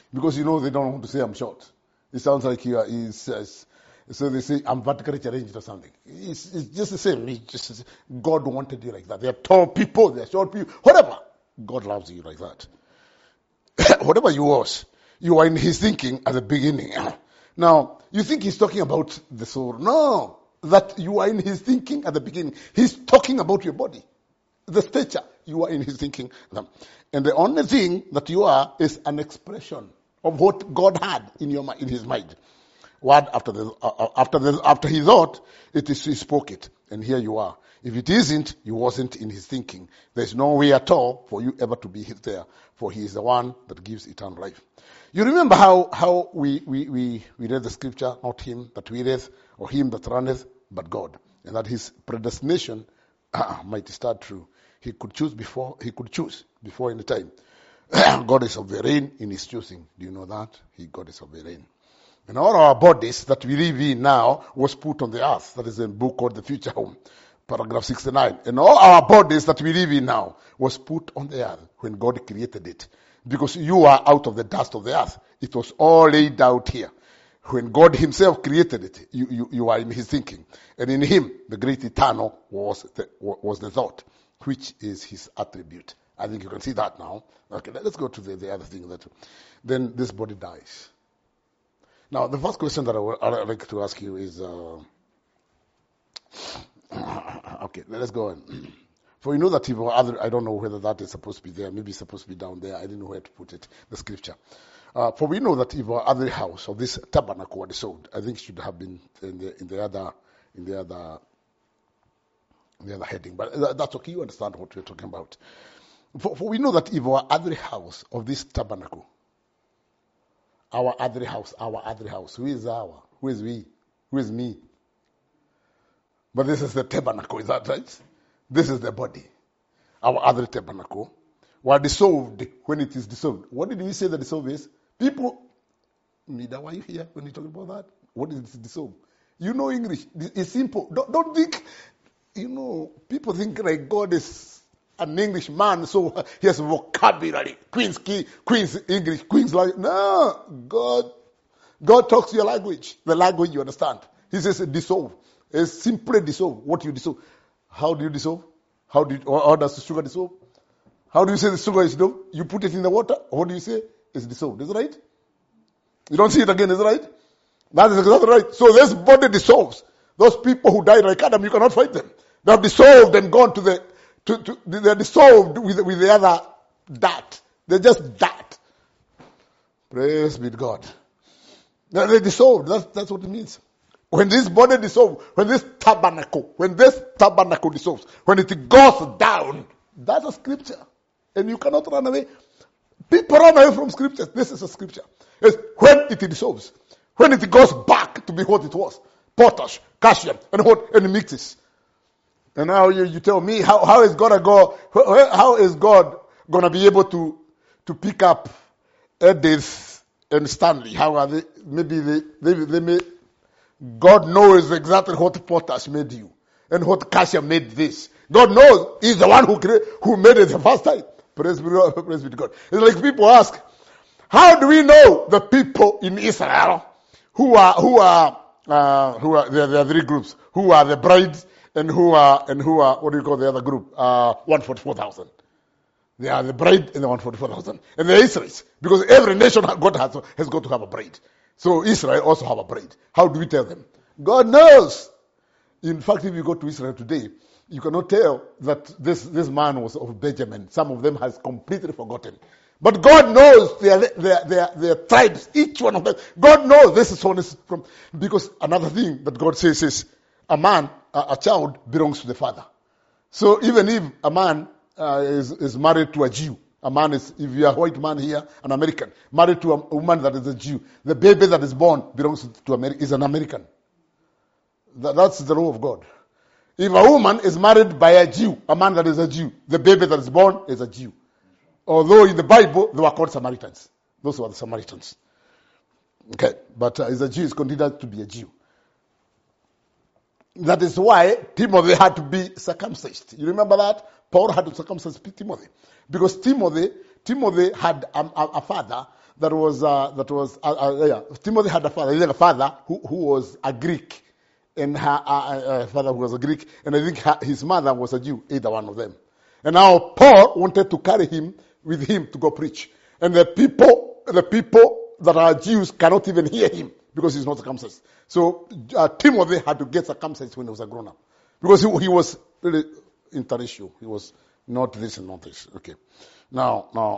Because they don't want to say I'm short. It sounds like he says, so they say I'm vertically challenged or something. It's just the same. God wanted you like that. They are tall people, they are short people, whatever. God loves you like that. Whatever you was, you are in his thinking at the beginning. Now, you think he's talking about the soul. No, that you are in his thinking at the beginning. He's talking about your body. The stature, you are in his thinking. And the only thing that you are is an expression of what God had in his mind. Word after he thought, he spoke it. And here you are. If it isn't, you wasn't in his thinking. There's no way at all for you ever to be there. For he is the one that gives eternal life. You remember how we read the scripture, not him that willeth, or him that runneth, but God. And that his predestination might start true. He could choose before any time. God is sovereign in his choosing. Do you know that? God is sovereign. And all our bodies that we live in now was put on the earth. That is a book called The Future Home, paragraph 69. And all our bodies that we live in now was put on the earth when God created it. Because you are out of the dust of the earth. It was all laid out here. When God himself created it, you are in his thinking. And in him, the great eternal was the thought, which is his attribute. I think you can see that now. Okay, let's go to the other thing. Then this body dies. Now, the first question that I would like to ask you is, okay, let's go on. For you know that if I don't know whether that is supposed to be there, maybe it's supposed to be down there. I didn't know where to put it, the scripture. For we know that if our other house of this tabernacle were dissolved, I think it should have been in the other heading. But that's okay. You understand what we're talking about. For we know that if our other house of this tabernacle, our other house, who is our? Who is we? Who is me? But this is the tabernacle, is that right? This is the body. Our other tabernacle were dissolved when it is dissolved. What did we say the dissolve is? People, Mida, why are you here when you talk about that? What is dissolve? You know English. It's simple. Don't think, people think like God is an English man, so he has vocabulary. Queen's English, Queen's language. No, God talks your language, the language you understand. He says dissolve. It's simply dissolve. What you dissolve. How do you dissolve? How does the sugar dissolve? How do you say the sugar is dissolved? You put it in the water. What do you say? It's dissolved. Is it right? You don't see it again. Is it right? That is exactly right. So this body dissolves. Those people who died like Adam, you cannot fight them. They have dissolved and gone they're dissolved with the other dirt. They're just dirt. Praise be to God. They're dissolved. That's what it means. When this body dissolves, when this tabernacle dissolves, when it goes down, that's a scripture. And you cannot run away. People run away from scriptures. This is a scripture. It's when it dissolves, when it goes back to be what it was, potash, calcium, and it mixes. And now you tell me how is God gonna be able to pick up Edith and Stanley? How are they? Maybe they may. God knows exactly what potash made you and what calcium made this. God knows. He's the one who made it the first time. Praise be to God. It's like people ask, how do we know the people in Israel who are there are three groups, who are the brides and who are what do you call the other group? 144,000. They are the bride and the 144,000. And the Israelites, because every nation God has got to have a bride. So Israel also have a bride. How do we tell them? God knows. In fact, if you go to Israel today, you cannot tell that this man was of Benjamin. Some of them has completely forgotten. But God knows their tribes, each one of them. God knows this is one is from, because another thing that God says is a child belongs to the father. So even if a man is married to a Jew, if you are a white man here, an American, married to a woman that is a Jew, the baby that is born belongs to America, is an American. That's the law of God. If a woman is married by a Jew, a man that is a Jew, the baby that is born is a Jew. Although in the Bible, they were called Samaritans. Those were the Samaritans. Okay, but as a Jew is considered to be a Jew. That is why Timothy had to be circumcised. You remember that? Paul had to circumcise Timothy. Because Timothy had a father Timothy had a father. He had a father who was a Greek, and her father was a Greek, and I think his mother was a Jew, either one of them. And now Paul wanted to carry him with him to go preach, and the people that are Jews cannot even hear him because he's not circumcised. So Timothy had to get circumcised when he was a grown up, because he was really interracial. He was not this and not this. Okay, now.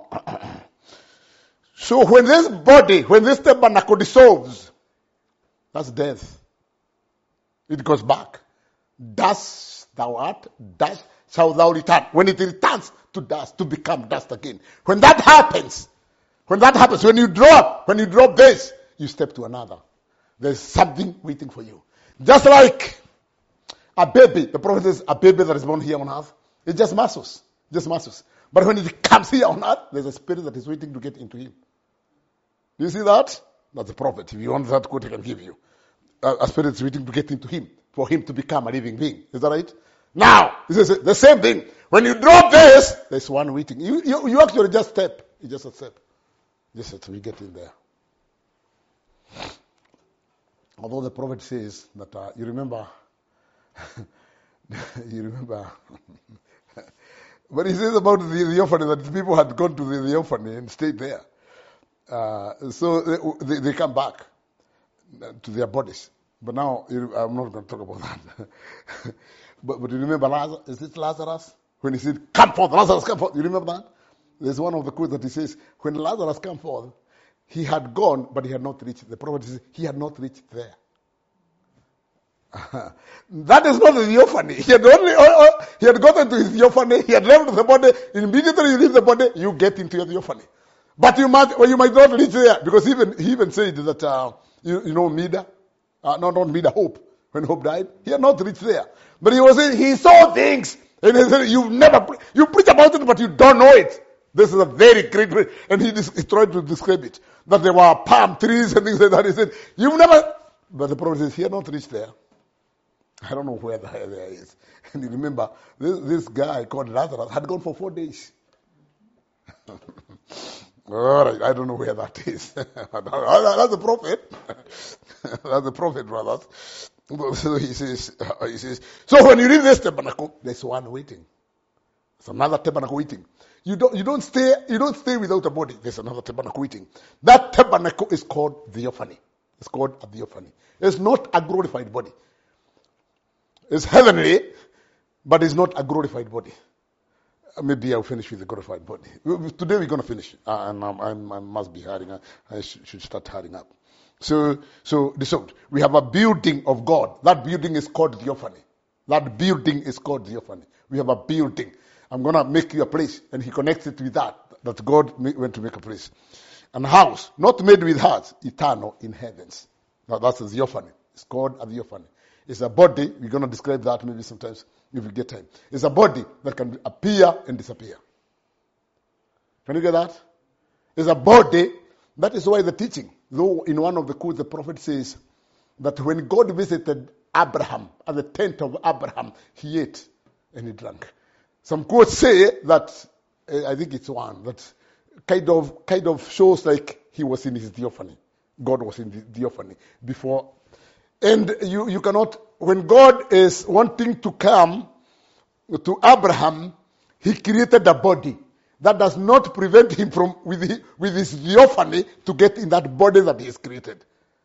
So when this tabernacle dissolves, that's death. It goes back. Dust thou art, dust shall thou return. When it returns to dust, to become dust again. When that happens, when you drop this, you step to another. There's something waiting for you. Just like a baby, the prophet says, a baby that is born here on earth, it's just muscles. But when it comes here on earth, there's a spirit that is waiting to get into him. Do you see that? That's the prophet. If you want that quote, I can give you. A spirit is waiting to get into him, for him to become a living being. Is that right? Now, this is the same thing. When you drop this, there's one waiting. You actually just step. You just step. Just until we get in there. Although the prophet says that, you remember, but he says about the orphanage that people had gone to the orphanage and stayed there. So they come back to their bodies. But now, I'm not going to talk about that. but you remember Lazarus? Is it Lazarus? When he said, come forth, Lazarus, come forth. You remember that? There's one of the quotes that he says, when Lazarus came forth, he had gone, but he had not reached. The prophet says, he had not reached there. That is not the theophany. He had gotten to his theophany, he had left the body. Immediately you leave the body, you get into your theophany. But you might not reach there, because he even said that, Mida, not Mida, Hope. When Hope died, he had not reached there. But he was saying, he saw things, and he said, you preach about it, but you don't know it. This is a very great, and he tried to describe it, that there were palm trees and things like that. He said, but the prophet says, he had not reached there. I don't know where the hell there is. And you remember, this guy called Lazarus had gone for 4 days. All right, I don't know where that is. That's the prophet. That's the prophet, brothers. So he says, so when you read this tabernacle, there's one waiting. There's another tabernacle waiting. You don't stay without a body. There's another tabernacle waiting. That tabernacle is called theophany. It's called a theophany. It's not a glorified body. It's heavenly, but it's not a glorified body. Maybe I'll finish with the glorified body. Today we're going to finish. And I must be hurrying. I should start hurrying up. So we have a building of God. That building is called theophany. That building is called theophany. We have a building. I'm going to make you a place. And he connects it with that God went to make a place. And a house, not made with hands, eternal in heavens. Now that's a theophany. It's called a theophany. It's a body. We're going to describe that maybe sometimes if we get time. It's a body that can appear and disappear. Can you get that? It's a body. That is why the teaching, though in one of the quotes the prophet says that when God visited Abraham at the tent of Abraham, he ate and he drank. Some quotes say that, I think it's one, that kind of shows like he was in his theophany. God was in the theophany before. And you cannot, when God is wanting to come to Abraham, he created a body. That does not prevent him from, with his theophany, to get in that body that he has created.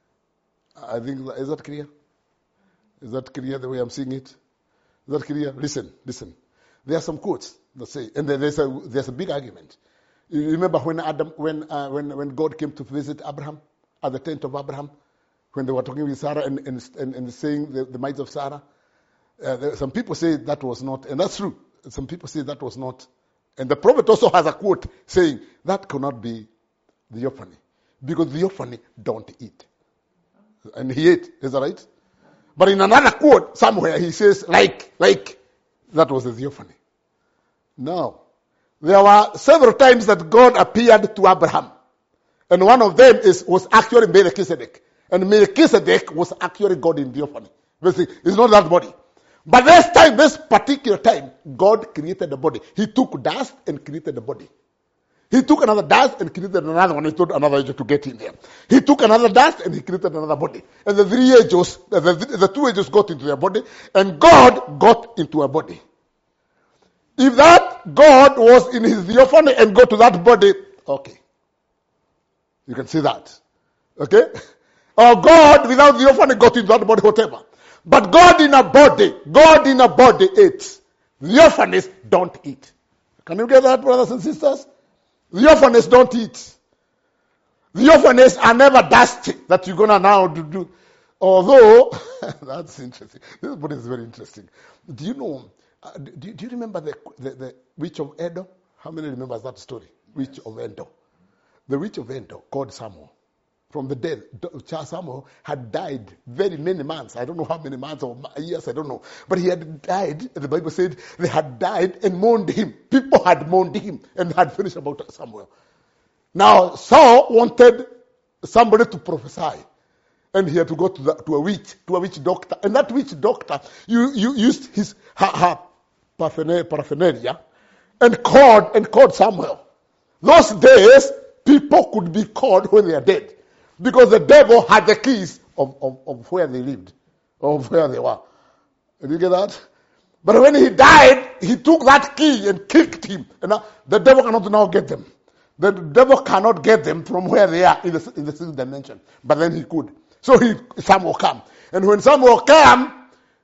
I think, is that clear? Is that clear the way I'm seeing it? Is that clear? Listen. There are some quotes that say, and there's a big argument. You remember when God came to visit Abraham at the tent of Abraham, when they were talking with Sarah and saying the might of Sarah? Some people say that was not, and that's true. Some people say that was not. And the prophet also has a quote saying that cannot be theophany, because theophany don't eat. And he ate, is that right? But in another quote somewhere he says like that was a theophany. No. There were several times that God appeared to Abraham. And one of them was actually Melchizedek. And Melchizedek was actually God in theophany. It's not that body. But this particular time, God created the body. He took dust and created the body. He took another dust and created another one. He told another angel to get in there. He took another dust and he created another body. And the three angels, the two angels got into their body, and God got into a body. If that God was in his theophany and got to that body, okay. You can see that. Okay? Or God without theophany got into that body, whatever. But God in a body eats. Theophanies don't eat. Can you get that, brothers and sisters? Theophanies don't eat. Theophanies are never dusty that you're going to now do. Although, that's interesting. This body is very interesting. Do you know, do you remember the witch of Endor? How many remembers that story? Witch of Endor. The witch of Endor called Samuel from the dead. Samuel had died very many months. I don't know how many months or years, I don't know. But he had died. The Bible said they had died and mourned him. People had mourned him and had finished about Samuel. Now, Saul wanted somebody to prophesy. And he had to go to a witch doctor. And that witch doctor used her paraphernalia and called Samuel. Those days, people could be called when they are dead. Because the devil had the keys of where they lived, of where they were. Did you get that? But when he died, he took that key and kicked him. And now, the devil cannot now get them. The devil cannot get them from where they are in the sixth dimension. But then he could. So Samuel came. And when Samuel came,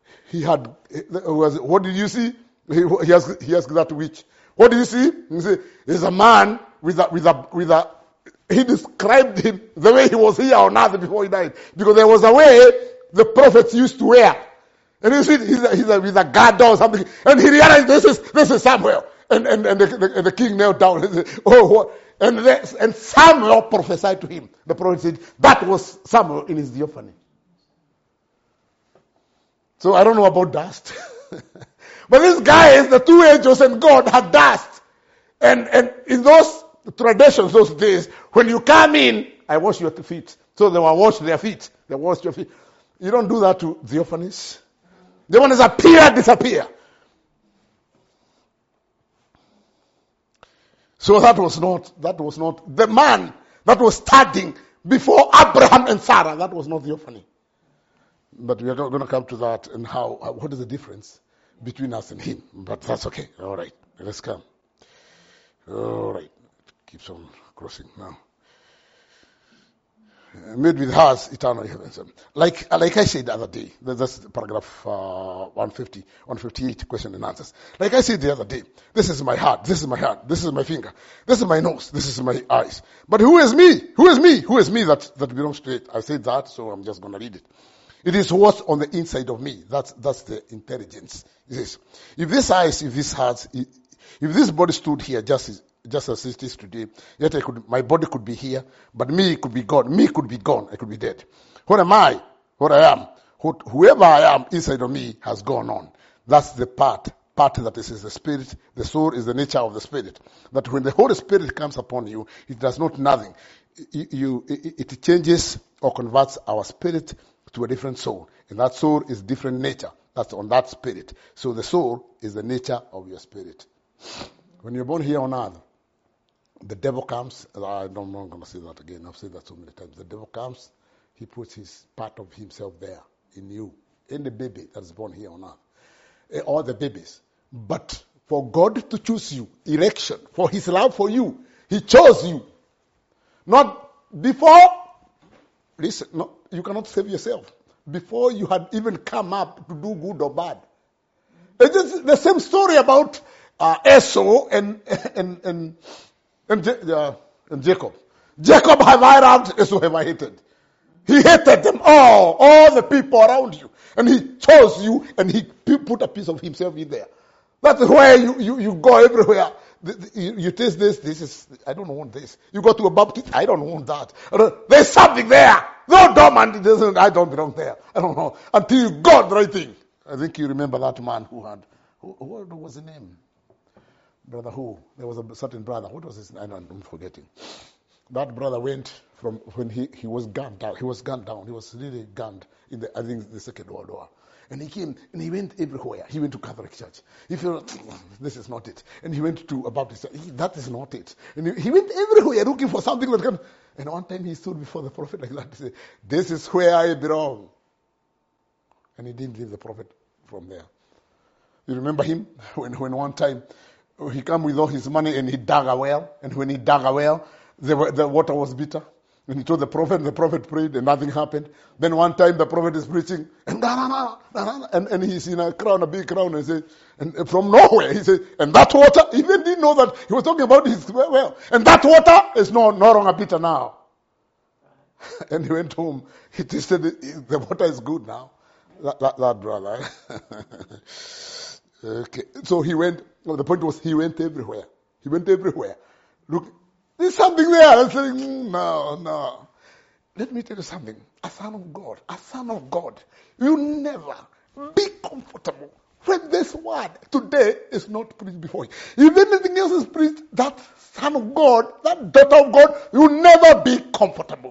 what did you see? He asked that witch, what did you see? He said, there's a man with a he described him the way he was here on earth before he died. Because there was a way the prophets used to wear. And you see, he's with a girdle or something. And he realized this is Samuel. And the king knelt down and said, oh, what? And Samuel prophesied to him. The prophet said, that was Samuel in his theophany. So I don't know about dust. But these guys, the two angels and God had dust. And in those traditions, those days, when you come in, I wash your feet. So they will wash their feet. They wash your feet. You don't do that to theophanies. Theophanies appear, disappear. So that was not the man that was standing before Abraham and Sarah. That was not theophany. But we are going to come to that and what is the difference between us and him. But that's okay. All right. Let's come. All right. Keeps on crossing now. Made with us eternal heavens. Like I said the other day, that's paragraph 158, question and answers. Like I said the other day, this is my heart, this is my hand, this is my finger, this is my nose, this is my eyes. But who is me? Who is me? Who is me that belongs to it? I said that, so I'm just going to read it. It is what's on the inside of me. That's the intelligence. It is. If this eyes, if this heart, if this body stood here just as it is today, yet my body could be here, but me could be gone. Me could be gone. I could be dead. What am I? What I am? Whoever I am inside of me has gone on. That's the part that is the spirit. The soul is the nature of the spirit. That when the Holy Spirit comes upon you, it does not nothing. It changes or converts our spirit to a different soul. And that soul is different nature. That's on that spirit. So the soul is the nature of your spirit. When you're born here on earth, the devil comes. I'm not going to say that again. I've said that so many times. The devil comes. He puts his part of himself there in you. In the baby that is born here on earth. All the babies. But for God to choose you, election, for his love for you, he chose you. Not before, listen, no, you cannot save yourself. Before you had even come up to do good or bad. It's the same story about Esau and Jacob. Jacob have I loved, Esau have I hated. He hated them all the people around you. And he chose you and he put a piece of himself in there. That's where you go everywhere. You taste this is, I don't want this. You go to a baptist, I don't want that. There's something there. No dormant, I don't belong there. I don't know. Until you got the right thing. I think you remember that man who had, what was his name? Brother who? There was a certain brother. What was his name? I'm forgetting. That brother went from when he was gunned down. He was gunned down. He was really gunned in the Second World War. And he came and he went everywhere. He went to Catholic Church. He felt, this is not it. And he went to a Baptist church. That is not it. And he went everywhere looking for something that can. And one time he stood before the prophet like that. He said, this is where I belong. And he didn't leave the prophet from there. You remember him? When one time he came with all his money and he dug a well. And when he dug a well, the water was bitter. And he told the prophet prayed and nothing happened. Then one time the prophet is preaching and he's in a crown, a big crown, and says, and from nowhere he said, and that water, he even didn't know that he was talking about his well. And that water is no longer bitter now. And he went home. He tasted it, the water is good now. That brother. Okay. So he went, the point was he went everywhere. He went everywhere. Look, there's something there. I'm saying, no. Let me tell you something. A son of God, you never be comfortable when this word today is not preached before you. If anything else is preached, that son of God, that daughter of God, you never be comfortable.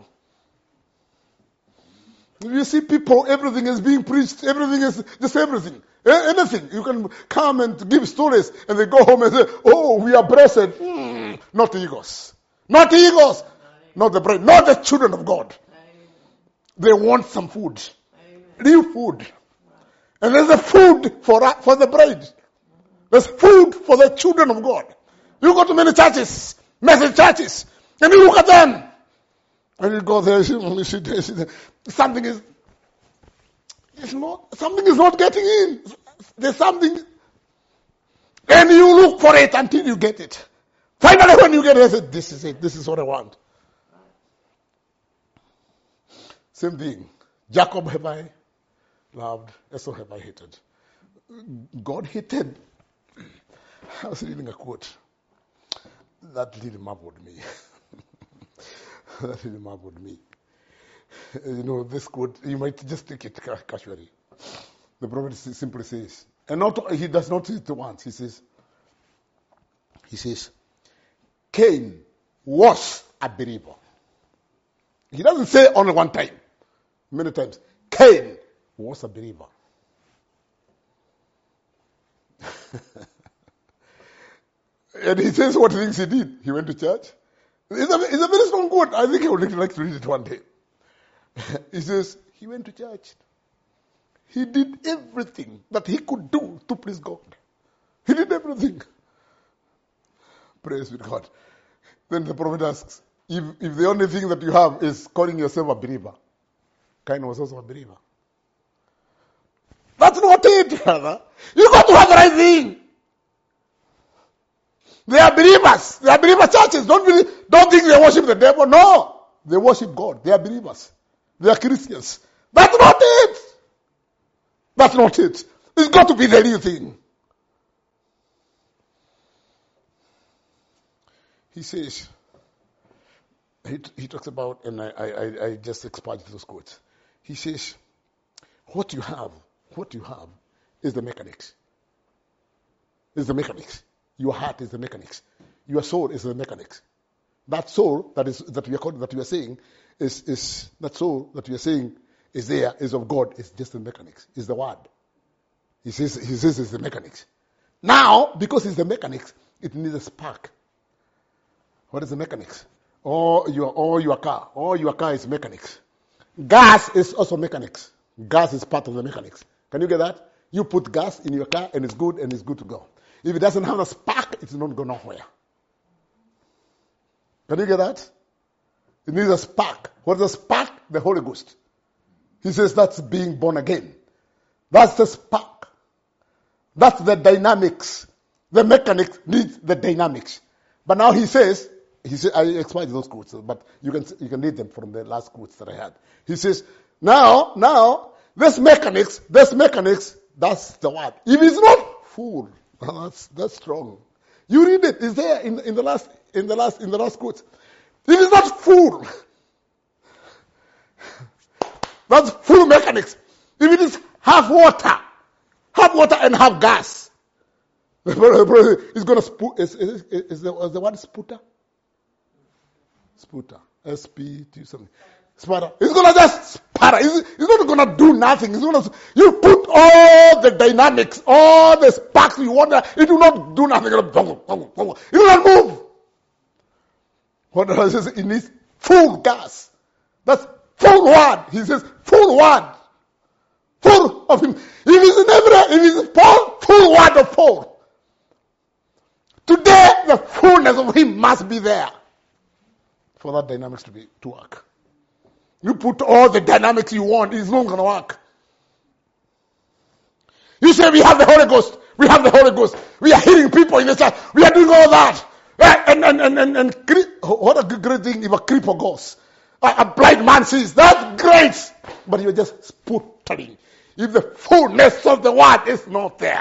You see people, everything is being preached, everything is just everything. Anything. You can come and give stories and they go home and say, oh, we are blessed. Not egos. Not egos. Not the bride. Not the children of God. They want some food. Real food. And there's a food for the bride. There's food for the children of God. You go to many churches, message churches, and you look at them. And you go there, something is not getting in. There's something, and you look for it until you get it. Finally, when you get it, you say, this is it. This is what I want. Same thing. Jacob have I loved, Esau have I hated. God hated. I was reading a quote that really marveled me. That really marveled me. You know, this quote, you might just take it casually. The prophet simply says, and he does not say it once. He says, Cain was a believer. He doesn't say only one time. Many times. Cain was a believer. And he says what things he did. He went to church. It's a very strong quote. I think I would like to read it one day. He says, he went to church. He did everything that he could do to please God. He did everything. Praise be to God. Then the prophet asks, if the only thing that you have is calling yourself a believer, Cain was also a believer. That's not it, brother. You got to have the right thing. They are believers. They are believer churches. Don't think they worship the devil. No. They worship God. They are believers. They are Christians. That's not it. That's not it. It's got to be the real thing. He says, he talks about, and I just expunged those quotes. He says, what you have is the mechanics. Is the mechanics. Your heart is the mechanics. Your soul is the mechanics. That soul that we are saying is that soul that we are saying is there, is of God, is just the mechanics. Is the word. He says it's the mechanics. Now, because it's the mechanics, it needs a spark. What is the mechanics? Your car is mechanics. Gas is also mechanics. Gas is part of the mechanics. Can you get that? You put gas in your car and it's good to go. If it doesn't have a spark, it's not going nowhere. Can you get that? It needs a spark. What is a spark? The Holy Ghost. He says that's being born again. That's the spark. That's the dynamics. The mechanics needs the dynamics. But now he says, I explained those quotes, but you can read them from the last quotes that I had. He says, now, this mechanics, that's the word. If it's not full, that's strong. You read it. It's there in the last quote. If it's not full, that's full mechanics. If it is half water and half gas, it's going to is the word sputter? Sputter. S-P-T something. Sputter. It's going to just sputter. It's not going to do nothing. You put put all the dynamics, all the sparks you want, it will not do nothing. It will not move. What does it say? It needs full gas. That's full word. He says full word. Full of him. If he's full word of full. Today, the fullness of him must be there for that dynamics to work. You put all the dynamics you want, it's not going to work. You say we have the Holy Ghost. We have the Holy Ghost. We are healing people in the church. We are doing all that. And what a great thing if a cripple goes. A blind man sees. That's great. But you're just sputtering. If the fullness of the word is not there.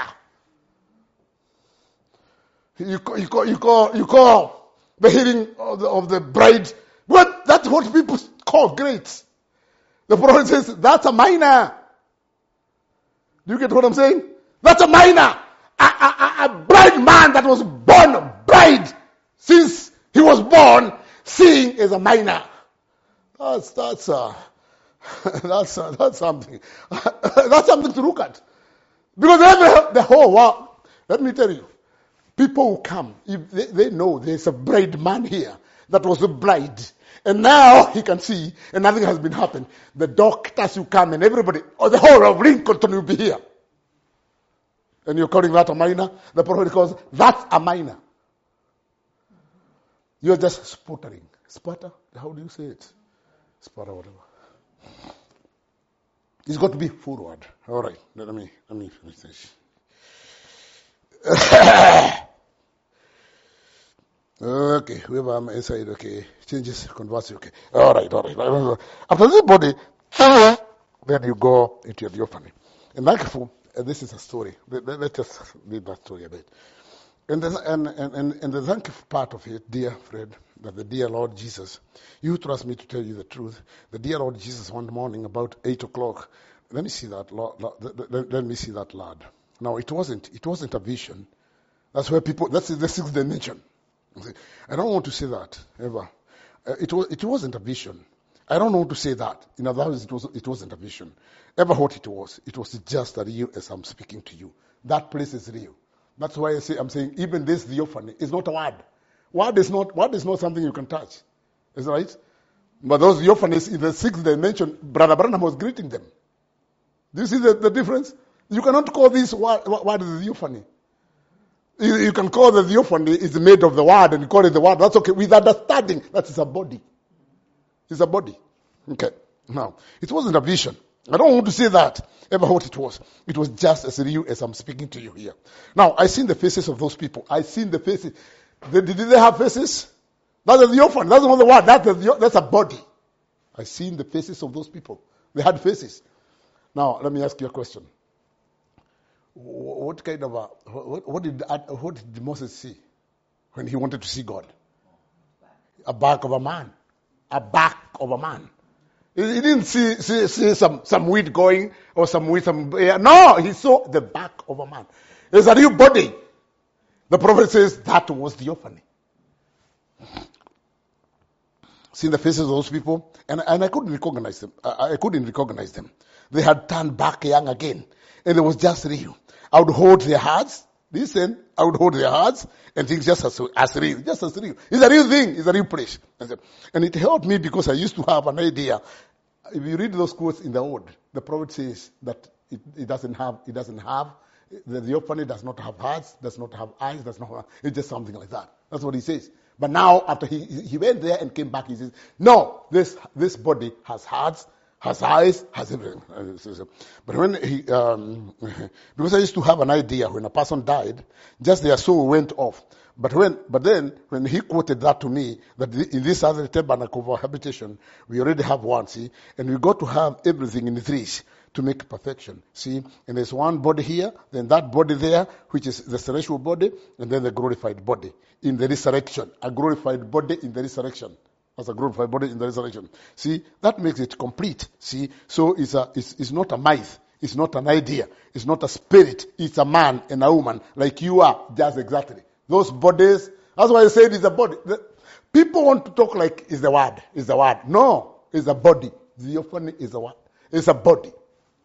You call the healing of the bride. But that's what people call great. The prophet says, that's a minor. Do you get what I'm saying? That's a minor. A blind man that was born blind since he was born, seeing is a minor. That's something. That's something to look at. Because the whole world, let me tell you, people who come, if they know there's a blind man here that was blind, and now he can see, and nothing has been happened. The doctors who come and everybody, or the whole of Lincoln will be here. And you're calling that a minor? The prophet calls that's a minor. You're just sputtering. Sputter? How do you say it? Sputter, whatever. It's got to be forward. All right. Let me finish this. Okay, whoever I'm inside, okay. Changes, converts, okay. All right. After this body, then you go into the orphanage. And like this is a story. Let's just read that story a bit. And the thankful part of it, dear Fred, that the dear Lord Jesus, you trust me to tell you the truth. The dear Lord Jesus, one morning about 8 o'clock, let me see that lad. Now it wasn't a vision. That's where people. That's the sixth dimension. I don't want to say that ever. It wasn't a vision. I don't want to say that. In other words, it wasn't a vision. Ever what it was just real as I'm speaking to you. That place is real. That's why I'm saying even this theophany is not a word. Word is not something you can touch. Is that right? But those theophanies in the sixth dimension, Brother Branham was greeting them. Do you see the difference? You cannot call this word the theophany. You can call the theophany is made of the word and you call it the word. That's okay. With understanding that it's a body. It's a body. Okay. Now, it wasn't a vision. I don't want to say that ever what it was. It was just as real as I'm speaking to you here. Now, I seen the faces of those people. I seen the faces. Did they have faces? That's a theophany. That's not the word. That's a body. I seen the faces of those people. They had faces. Now, let me ask you a question. What kind of what did Moses see when he wanted to see God? A back of a man. A back of a man. He didn't see some weed going or some air. No, he saw the back of a man. It's a real body. The prophet says that was theophany. See the faces of those people, and I couldn't recognize them. I couldn't recognize them. They had turned back young again, and it was just real. I would hold their hearts. Listen, I would hold their hearts and things just as real. Just as real. It's a real thing. It's a real place. And it helped me because I used to have an idea. If you read those quotes in the Old, the prophet says that it doesn't have, the theophany does not have hearts, does not have eyes, it's just something like that. That's what he says. But now, after he went there and came back, he says, no, this body has hearts, has eyes, has everything. But when because I used to have an idea when a person died, just their soul went off. But then when he quoted that to me, that in this other tabernacle of habitation, we already have one, see, and we got to have everything in threes to make perfection, see, and there's one body here, then that body there, which is the celestial body, and then the glorified body in the resurrection, a glorified body in the resurrection. As a glorified body in the resurrection. See, that makes it complete. See, so it's not a myth. It's not an idea. It's not a spirit. It's a man and a woman like you are, just exactly. Those bodies, that's why I said it's a body. People want to talk like it's the word. It's the word. No, it's a body. The theophany is a word. It's a body.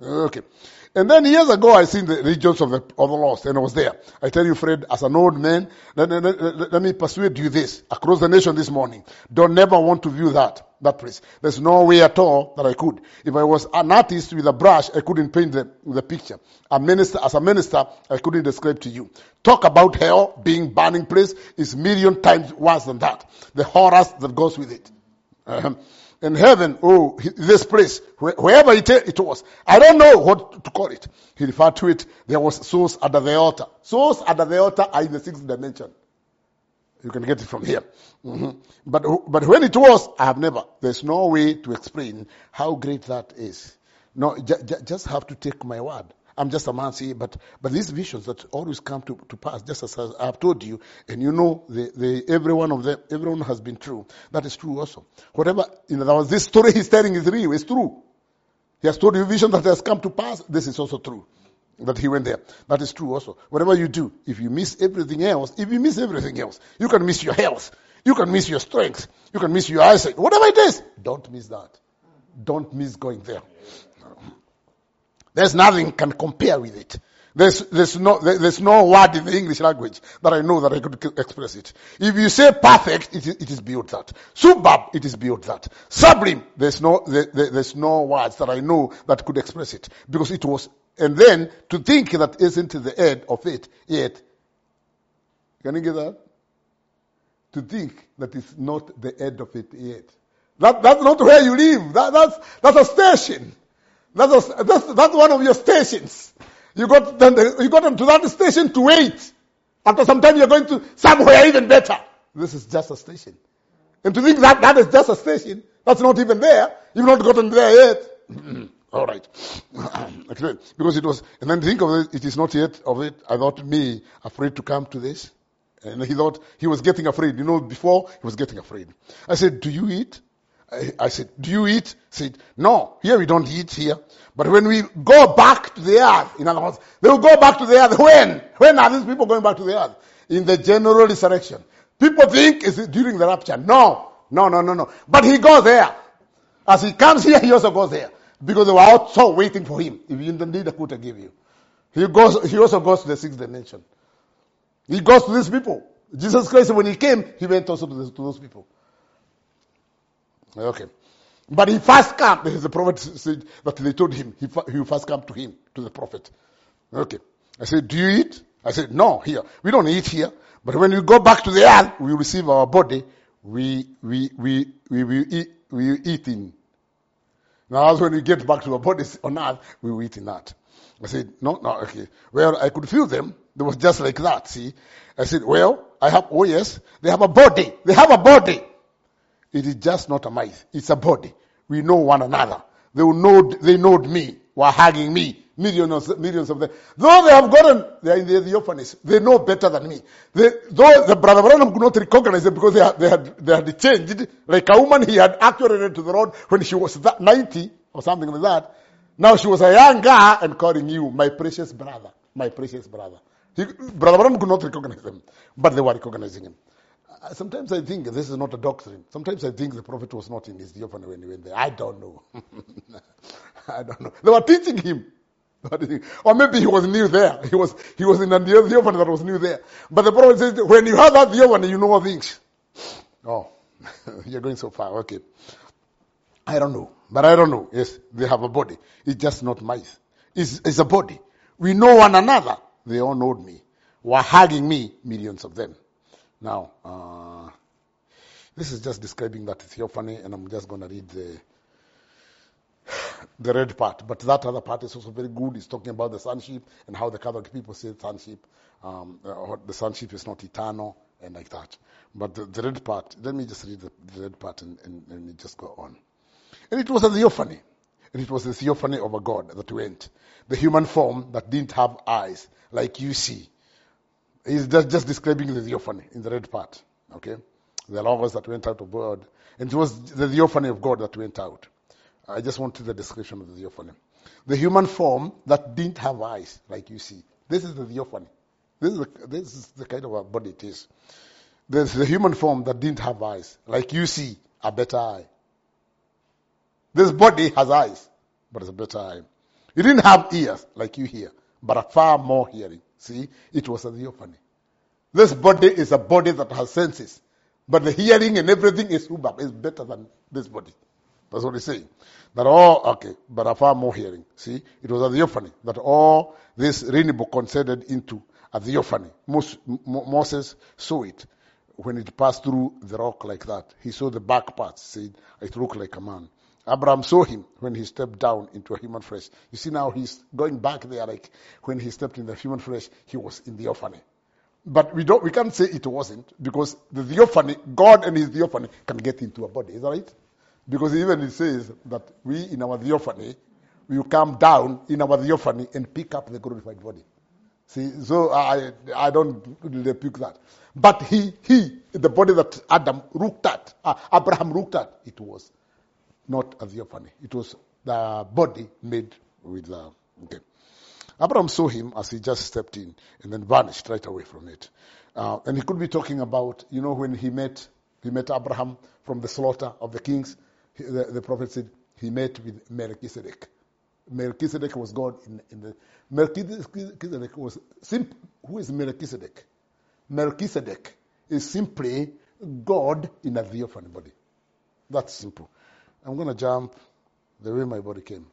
Okay. And then years ago, I seen the regions of the lost, and I was there. I tell you, Fred, as an old man, let me persuade you this, across the nation this morning. Don't never want to view that place. There's no way at all that I could. If I was an artist with a brush, I couldn't paint the picture. As a minister, I couldn't describe to you. Talk about hell being burning place is million times worse than that. The horrors that goes with it. In heaven, this place, wherever it was, I don't know what to call it. He referred to it, there was souls under the altar. Souls under the altar are in the sixth dimension. You can get it from here. But when it was, I have never. There's no way to explain how great that is. No, just have to take my word. I'm just a man, see, but these visions that always come to pass, just as I have told you, and you know, every one of them, everyone has been true. That is true also. Whatever, in other words, this story he's telling is real, it's true. He has told you a vision that has come to pass, this is also true. That he went there. That is true also. Whatever you do, if you miss everything else, you can miss your health. You can miss your strength. You can miss your eyesight. Whatever it is, don't miss that. Don't miss going there. There's nothing can compare with it. There's no word in the English language that I know that I could express it. If you say perfect, it is beyond that. Superb, it is beyond that. Sublime, there's no words that I know that could express it. Because it was, and then to think that isn't the end of it yet. Can you get that? To think that it's not the end of it yet. That's not where you live. That's a station. That's one of your stations. You got into that station to wait. After some time you're going to somewhere even better. This is just a station. And to think that is just a station, that's not even there. You've not gotten there yet. All right. Because it was, and then think of it is not yet of it. I thought me afraid to come to this. And he thought he was getting afraid. You know, before he was getting afraid. I said, do you eat? I said, do you eat? He said, no, here we don't eat here. But when we go back to the earth, in other words, they will go back to the earth. When are these people going back to the earth? In the general resurrection. People think it's during the rapture. No. But he goes there. As he comes here, he also goes there. Because they were also waiting for him. If you need a quote, I give you. He also goes to the sixth dimension. He goes to these people. Jesus Christ, when he came, he went also to those people. Okay. But he first came, the prophet said that they told him, he will first come to him, to the prophet. Okay. I said, do you eat? I said, no, here. We don't eat here. But when we go back to the earth, we receive our body, we will eat in. Now, when we get back to our bodies on earth, we will eat in that. I said, no, okay. Well, I could feel them. They was just like that, see. I said, well, yes, they have a body. They have a body. It is just not a mouth. It's a body. We know one another. They know me. Were hugging me. Millions of them. Though they are in the orphanage. They know better than me. Though the Brother Branham could not recognize them because they had changed. Like a woman he had actually read to the Lord when she was 90 or something like that. Now she was a young girl and calling you my precious brother. My precious brother. Brother Branham could not recognize them. But they were recognizing him. Sometimes I think this is not a doctrine. Sometimes I think the prophet was not in his theophany when he went there. I don't know. I don't know. They were teaching him. Or maybe he was new there. He was in a theophany that was new there. But the prophet says, when you have that theophany, you know things. Oh, you're going so far. Okay. I don't know. But I don't know. Yes, they have a body. It's just not mice. It's a body. We know one another. They all know me. Were hugging me, millions of them. Now, this is just describing that theophany, and I'm just going to read the red part. But that other part is also very good. It's talking about the sonship and how the Catholic people say sonship. The sonship is not eternal and like that. But the red part, let me just read the red part and just go on. And it was a theophany. And it was the theophany of a God that went. The human form that didn't have eyes, like you see. He's just describing the theophany in the red part. Okay? The logos that went out of God. And it was the theophany of God that went out. I just wanted the description of the theophany. The human form that didn't have eyes, like you see. This is the theophany. This is the kind of a body it is. There's the human form that didn't have eyes, like you see, a better eye. This body has eyes, but it's a better eye. He didn't have ears like you hear, but a far more hearing. See, it was a theophany. This body is a body that has senses, but the hearing and everything is better than this body. That's what he's saying. But a far more hearing. See, it was a theophany that all this rainbow considered into a theophany. Moses saw it when it passed through the rock like that. He saw the back parts, said it looked like a man. Abraham saw him when he stepped down into a human flesh. You see now he's going back there, like when he stepped in the human flesh, he was in the theophany. But we can't say it wasn't, because the theophany, God and his theophany can get into a body. Is that right? Because even it says that we in our theophany, we will come down in our theophany and pick up the glorified body. See, so I don't rebuke that. But the body that Abraham looked at, it was not a theophany. It was the body made with okay. Abraham saw him as he just stepped in and then vanished right away from it. And he could be talking about, when he met Abraham from the slaughter of the kings. The prophet said he met with Melchizedek. Melchizedek was God in the Melchizedek was simple. Who is Melchizedek? Melchizedek is simply God in a theophany body. That's simple. I'm going to jump the way my body came.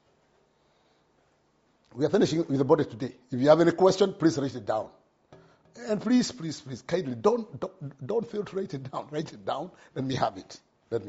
We are finishing with the body today. If you have any question, please write it down. And please, kindly, don't fail to write it down. Write it down. Let me have it.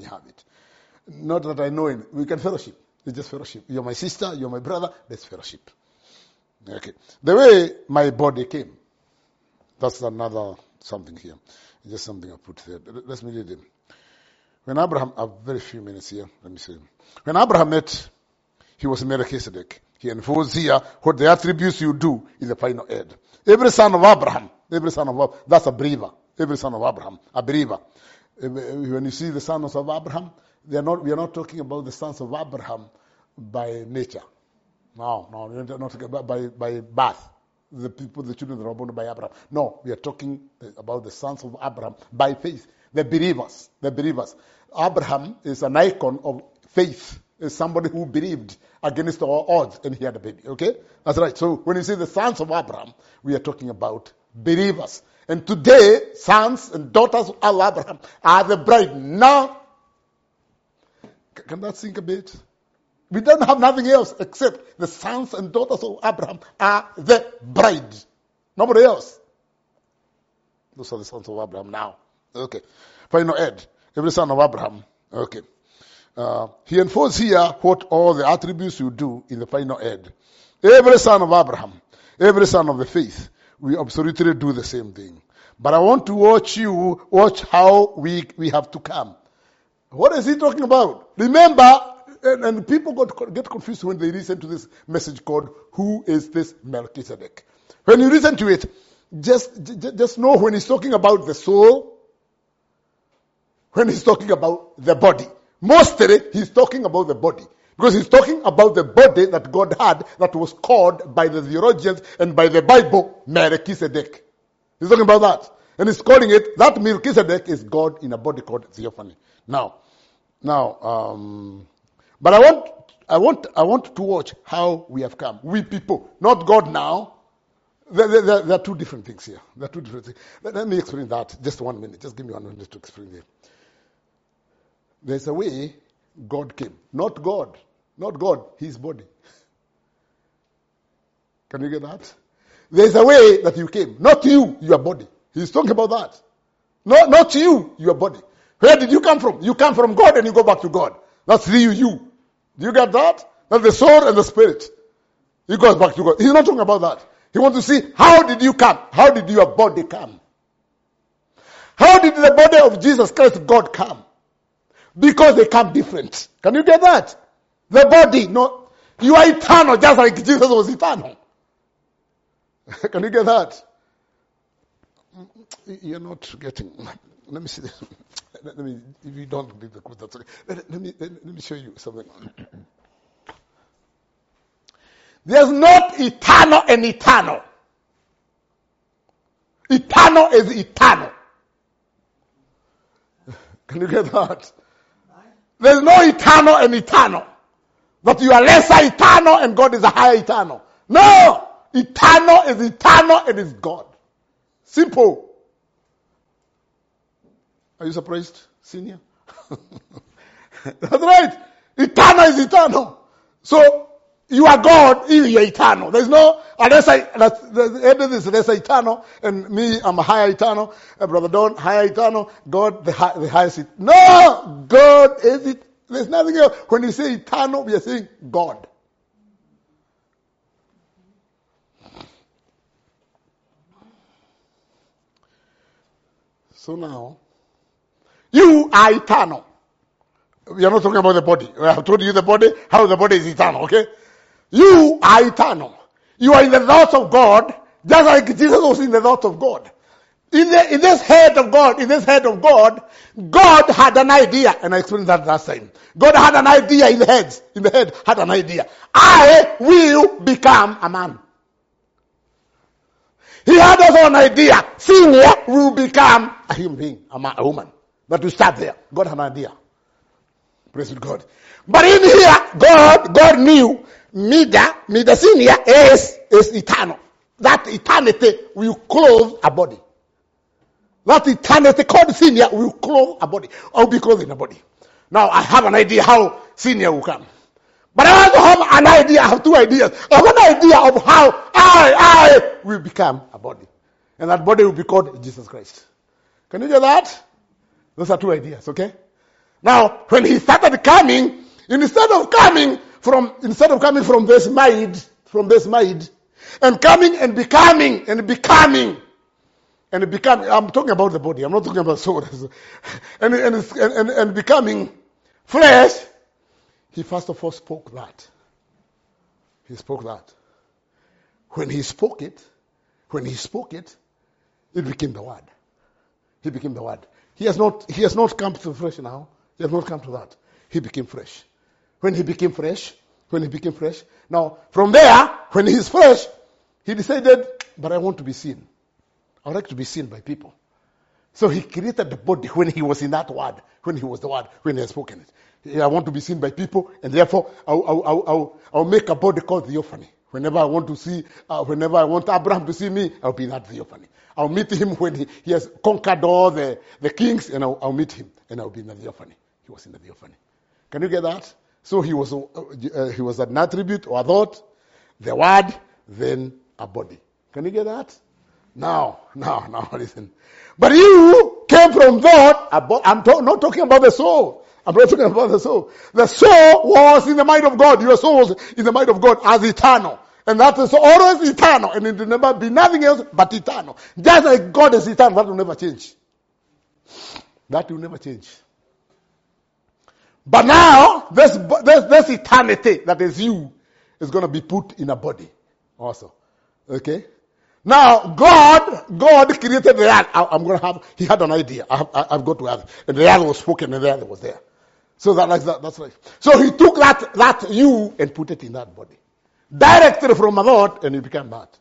Not that I know it. We can fellowship. It's just fellowship. You're my sister. You're my brother. Let's fellowship. Okay. The way my body came. That's another something here. It's just something I put there. Let's read it. When Abraham, a very few minutes here. Let me see. When Abraham met, he was Melchizedek. He enforced here what the attributes you do in the final end. Every son of Abraham, that's a believer. Every son of Abraham, a believer. When you see the sons of Abraham, we are not talking about the sons of Abraham by nature. No, we're not talking about by birth. The children that are born by Abraham. No, we are talking about the sons of Abraham by faith. The believers. Abraham is an icon of faith. Is somebody who believed against all odds and he had a baby. Okay? That's right. So when you say the sons of Abraham, we are talking about believers. And today, sons and daughters of Abraham are the bride. Now, can that sink a bit? We don't have nothing else except the sons and daughters of Abraham are the bride. Nobody else. Those are the sons of Abraham now. Okay. Final end. Every son of Abraham. Okay. He enforced here what all the attributes you do in the final end. Every son of Abraham, every son of the faith, we absolutely do the same thing. But I want to watch how we have to come. What is he talking about? Remember, and people get confused when they listen to this message called, who is this Melchizedek? When you listen to it, just know when he's talking about the soul, when he's talking about the body. Mostly, he's talking about the body. Because he's talking about the body that God had that was called by the theologians and by the Bible, Melchizedek. He's talking about that. And he's calling it, that Melchizedek is God in a body called theophany. Now, but I want to watch how we have come. We people, not God now. There are two different things here. There are two different things. Let me explain that. Just 1 minute. Just give me 1 minute to explain it. There's a way God came. Not God, his body. Can you get that? There's a way that you came. Not you, your body. He's talking about that. Not you, your body. Where did you come from? You come from God and you go back to God. That's you. Do you get that? That's the soul and the spirit. He goes back to God. He's not talking about that. He wants to see, how did you come? How did your body come? How did the body of Jesus Christ, God, come? Because they come different. Can you get that? The body, no, you are eternal just like Jesus was eternal. Can you get that? You're not getting. Let me see this. Let me. If you don't believe the quote, that's okay. Let me show you something. There's not eternal and eternal. Eternal is eternal. Can you get that? There's no eternal and eternal. That you are lesser eternal and God is a higher eternal. No! Eternal is eternal and is God. Simple. Are you surprised, senior? That's right. Eternal is eternal. So, you are God, you are eternal. There's no, the end is lesser eternal, and me, I'm a higher eternal, and Brother Don, higher eternal, God, the highest. No! God is it. There's nothing else. When you say eternal, we are saying God. So now, you are eternal. We are not talking about the body. I have told you the body, how the body is eternal, okay? You are eternal. You are in the thoughts of God, just like Jesus was in the thoughts of God. In this head of God, God had an idea, and I explained that last time. God had an idea in the head had an idea. I will become a man. He had also an idea. Senior will become a human being, a woman. But we start there. God had an idea. Praise God. But in here, God knew Mida Senior is eternal. That eternity will clothe a body. That eternity called Senior will clothe a body. Or be clothed in a body. Now, I have an idea how Senior will come. But I also have an idea, I have two ideas. I have an idea of how I will become a body. And that body will be called Jesus Christ. Can you get that? Those are two ideas, okay? Now, when he started coming, instead of coming from this maid, and coming and becoming, I'm talking about the body, I'm not talking about soul. and becoming flesh, he first of all spoke that. He spoke that. When he spoke it, it became the word. He became the word. He has not come to flesh now. He has not come to that. He became fresh. When he became fresh, now from there, when he's fresh, he decided, but I want to be seen. I would like to be seen by people. So he created the body when he was in that word, when he was the word, when he had spoken it. I want to be seen by people, and therefore I'll make a body called theophany. Whenever I want Abraham to see me, I'll be in that theophany. I'll meet him when he has conquered all the kings, and I'll meet him, and I'll be in the theophany. He was in the theophany. Can you get that? So he was an attribute or a thought, the word, then a body. Can you get that? Now, listen. But you came from thought. I'm not talking about the soul. I'm not talking about the soul. The soul was in the mind of God. Your soul was in the mind of God as eternal. And that is always eternal. And it will never be nothing else but eternal. Just like God is eternal, that will never change. That will never change. But now, this eternity that is you is going to be put in a body also. Okay? Now, God created the earth. He had an idea. I've got to earth. And the earth was spoken and the earth was there. So that's right. So he took that you and put it in that body. Directly from a thought, and it became that.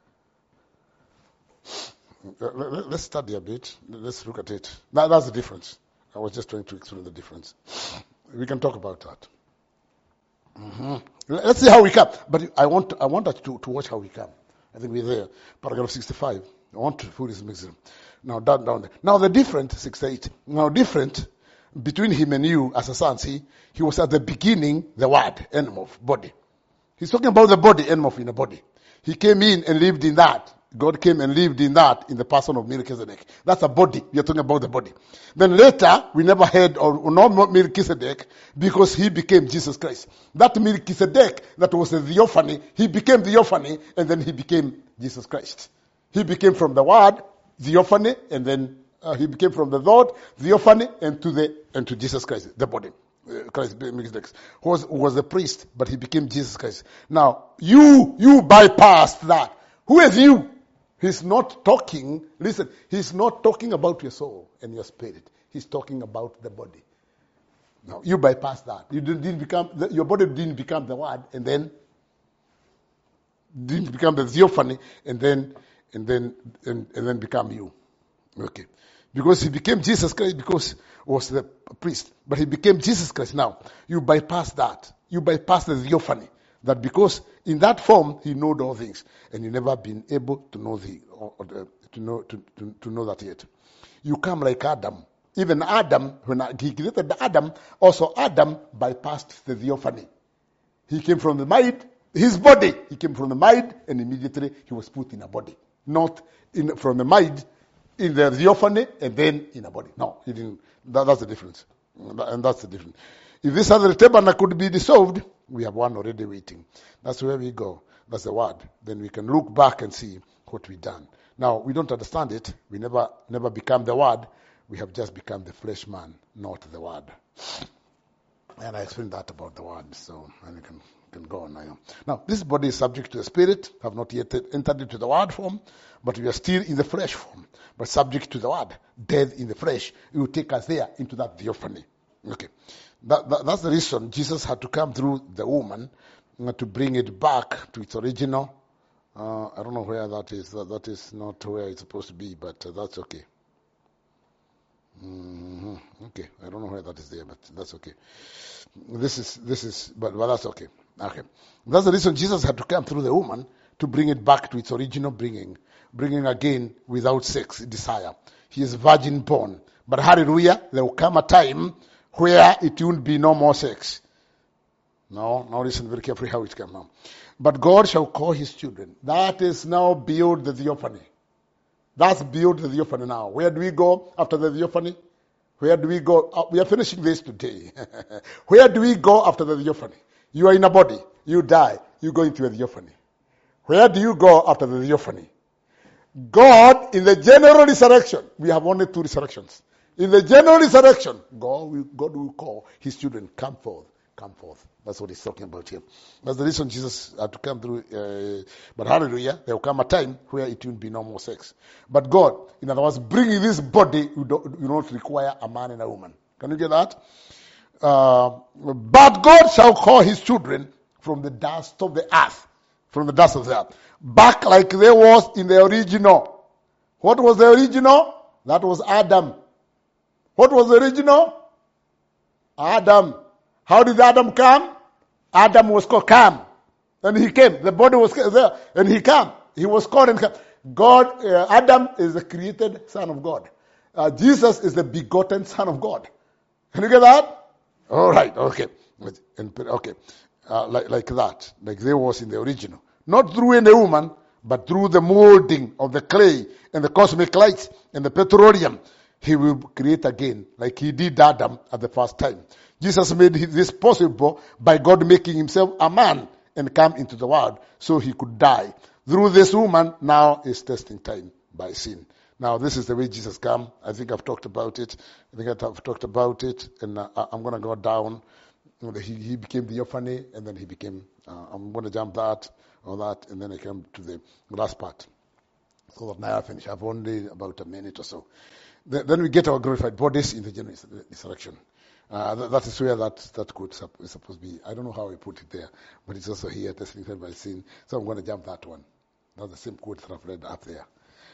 Let's study a bit. Let's look at it. That's the difference. I was just trying to explain the difference. We can talk about that. Mm-hmm. Let's see how we come. But I want us to watch how we come. I think we're there. Paragraph 65. I want to put this mixer. Now down there. Now the different, 68. Now different between him and you as a son. See, he was at the beginning, the word, of body. He's talking about the body, of in a body. He came in and lived in that. God came and lived in that in the person of Melchizedek. That's a body. We are talking about the body. Then later, we never heard or no Melchizedek because he became Jesus Christ. That Melchizedek that was a theophany, he became theophany and then he became Jesus Christ. He became from the word, theophany, and then he became from the thought, theophany, and to Jesus Christ, the body. Christ Melchizedek was the priest, but he became Jesus Christ. Now, you bypassed that. Who is you? He's not talking, listen, he's not talking about your soul and your spirit. He's talking about the body. Now, you bypass that. You didn't become, your body didn't become the word, and then didn't become the theophany, and then become you. Okay. Because he became Jesus Christ because he was the priest. But he became Jesus Christ now. You bypass that. You bypass the theophany. That because in that form he knowed all things. And you never been able to know to know that yet. You come like Adam. Even Adam, when he created Adam, also Adam bypassed the theophany. He came from the mind, his body. He came from the mind, and immediately he was put in a body. Not from the mind, in the theophany, and then in a body. No, he didn't. That's the difference. And that's the difference. If this other tabernacle could be dissolved, we have one already waiting. That's where we go. That's the word. Then we can look back and see what we've done. Now, we don't understand it. We never become the word. We have just become the flesh man, not the word. And I explained that about the word, so and you can go on now. Now, this body is subject to the spirit, have not yet entered into the word form, but we are still in the flesh form, but subject to the word. Death in the flesh, it will take us there into that theophany. Okay, that's the reason Jesus had to come through the woman to bring it back to its original. I don't know where that is. That is not where it's supposed to be, but that's okay. Okay, I don't know where that is there, but that's okay. This is, but that's okay. Okay, that's the reason Jesus had to come through the woman to bring it back to its original bringing again without sex desire. He is virgin born, but hallelujah, there will come a time where it won't be no more sex. Now listen very carefully how it comes now. But God shall call his children. That is now beyond the theophany. That's beyond the theophany now. Where do we go after the theophany? Where do we go? We are finishing this today. Where do we go after the theophany? You are in a body. You die. You go into a theophany. Where do you go after the theophany? God, in the general resurrection, we have only 2 resurrections. In the general resurrection, God will call his children, come forth. Come forth. That's what he's talking about here. That's the reason Jesus had to come through. But hallelujah, there will come a time where it will be no more sex. But God, in other words, bringing this body, you don't require a man and a woman. Can you get that? But God shall call his children from the dust of the earth. From the dust of the earth. Back like there was in the original. What was the original? That was Adam. What was the original? Adam. How did Adam come? Adam was called Cam. And he came. The body was there. And he came. He was called and came. God, Adam is the created son of God. Jesus is the begotten son of God. Can you get that? All right. Okay. Okay. Like that. Like there was in the original. Not through any woman, but through the molding of the clay and the cosmic light and the petroleum. He will create again, like he did Adam at the first time. Jesus made this possible by God making himself a man and come into the world so he could die. Through this woman, now is testing time by sin. Now, this is the way Jesus came. I think I've talked about it. And I'm going to go down. He became the theophany, and then he became, I'm going to jump that, and then I come to the last part. So that now I finish. I have only about a minute or so. Then we get our glorified bodies in the general resurrection. That is where that quote is supposed to be. I don't know how I put it there, but it's also here, testing by sin. So I'm going to jump that one. That's the same quote that I've read up there.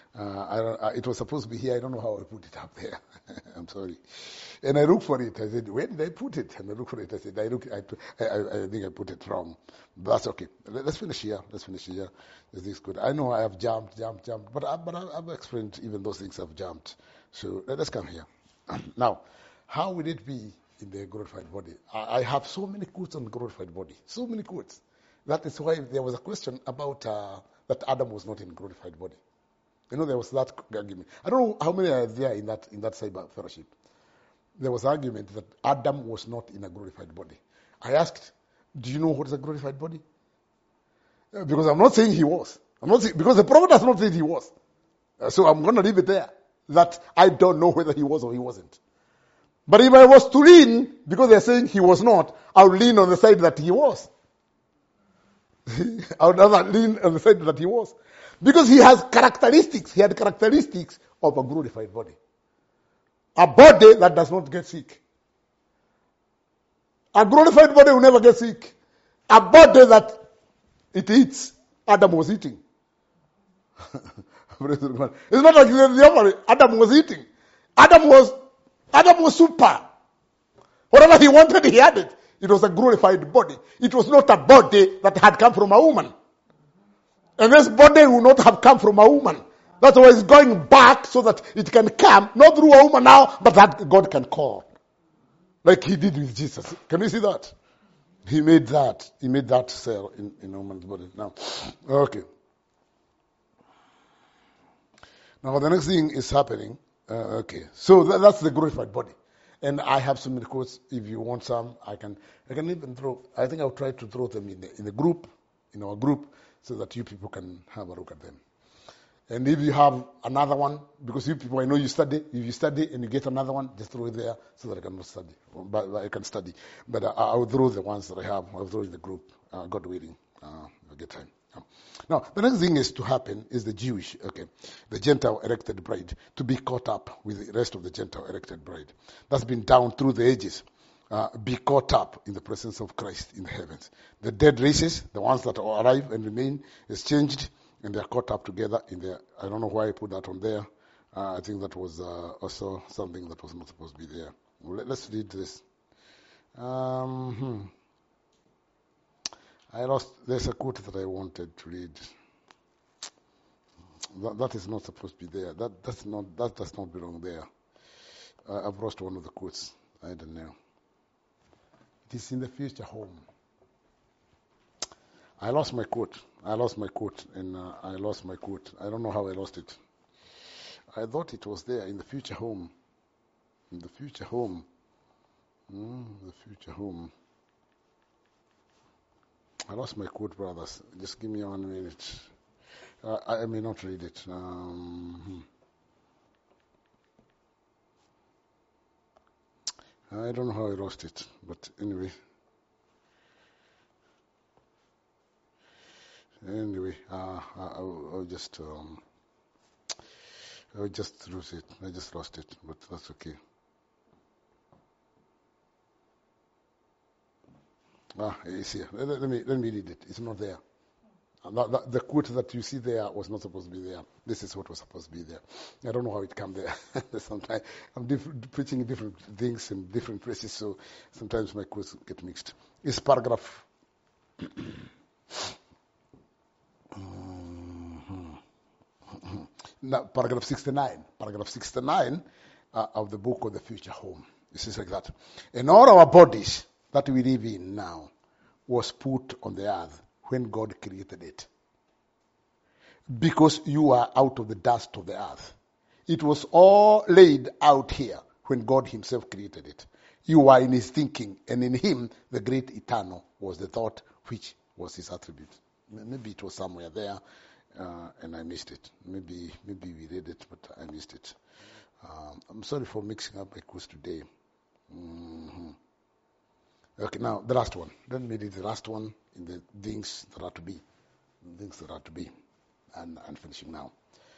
It was supposed to be here. I don't know how I put it up there. I'm sorry. And I looked for it. I said, where did I put it? And I looked for it. I said, I think I put it wrong. But that's okay. Let's finish here. This is good. I know I have jumped. But I've explained even those things I've jumped. So let's come here. Now, how will it be in the glorified body? I have so many quotes on the glorified body. So many quotes. That is why there was a question about that Adam was not in glorified body. You know, there was that argument. I don't know how many are there in that cyber fellowship. There was argument that Adam was not in a glorified body. I asked, do you know what is a glorified body? Because I'm not saying he was. Because the prophet does not say he was. So I'm going to leave it there. That I don't know whether he was or he wasn't. But if I was to lean, because they're saying he was not, I would lean on the side that he was. I would rather lean on the side that he was. Because he had characteristics of a glorified body. A body that does not get sick. A glorified body will never get sick. A body that it eats. Adam was eating. It's not like the opposite. Adam was eating. Adam was super. Whatever he wanted, he had it. It was a glorified body. It was not a body that had come from a woman. And this body will not have come from a woman. That's why it's going back so that it can come, not through a woman now, but that God can call. Like he did with Jesus. Can you see that? He made that cell in a woman's body. Now, okay. Now the next thing is happening. Okay. So that's the glorified body. And I have some quotes. If you want some, I can even throw. I think I'll try to throw them in the group, in our group, so that you people can have a look at them. And if you have another one, because you people, I know you study. If you study and you get another one, just throw it there so that I can study. But I can study. But I will throw the ones that I have. I'll throw in the group. God willing, I'll get time. Now, the next thing is to happen is the Gentile erected bride, to be caught up with the rest of the Gentile erected bride. That's been down through the ages. Be caught up in the presence of Christ in the heavens. The dead races, the ones that arrive and remain, is changed, and they are caught up together in there. I don't know why I put that on there. I think that was also something that was not supposed to be there. Let's read this. There's a quote that I wanted to read. That is not supposed to be there. That does not belong there. I've lost one of the quotes. I don't know. It is in the future home. I lost my quote, and I lost my quote. I don't know how I lost it. I thought it was there in the future home. In the future home. The future home. I lost my quote, brothers. Just give me 1 minute. I may not read it. I don't know how I lost it, but anyway. I'll just lose it. I just lost it, but that's okay. It's here. Let me read it. It's not there. The quote that you see there was not supposed to be there. This is what was supposed to be there. I don't know how it came there. Sometimes I'm preaching different things in different places, so sometimes my quotes get mixed. It's paragraph. Now, paragraph 69. Paragraph 69 of the book of the future home. It says like that. And all our bodies that we live in now was put on the earth when God created it. Because you are out of the dust of the earth. It was all laid out here when God himself created it. You are in his thinking, and in him the great eternal was the thought which was his attribute. Maybe it was somewhere there, and I missed it. Maybe we read it, but I missed it. I'm sorry for mixing up my quotes today. Okay, now the last one. Let me read the last one in the things that are to be. Things that are to be. And finishing now.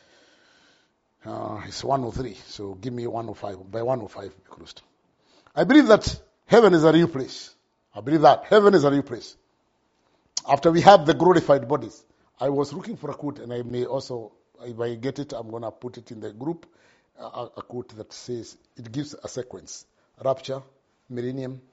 It's 103, so give me 105. By 105, we closed. I believe that heaven is a real place. I believe that heaven is a real place. After we have the glorified bodies. I was looking for a quote, and I may also, if I get it, I'm going to put it in the group. A quote that says, it gives a sequence. Rapture, millennium,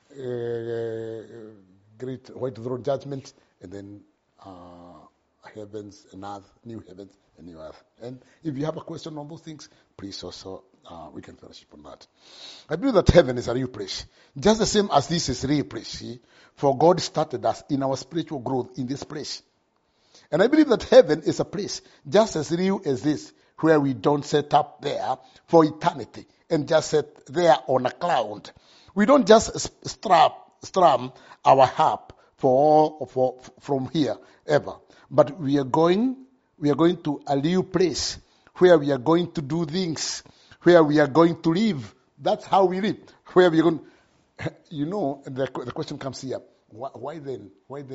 great white throne judgment, and then heavens and earth, new heavens and new earth. And if you have a question on those things, please also, we can fellowship on that. I believe that heaven is a real place. Just the same as this is a real place. See? For God started us in our spiritual growth in this place. And I believe that heaven is a place just as real as this, where we don't set up there for eternity and just sit there on a cloud. We don't just strum our harp from here ever. But we are going to a new place where we are going to do things, where we are going to live. That's how we live. Where we are going, the question comes here. Why then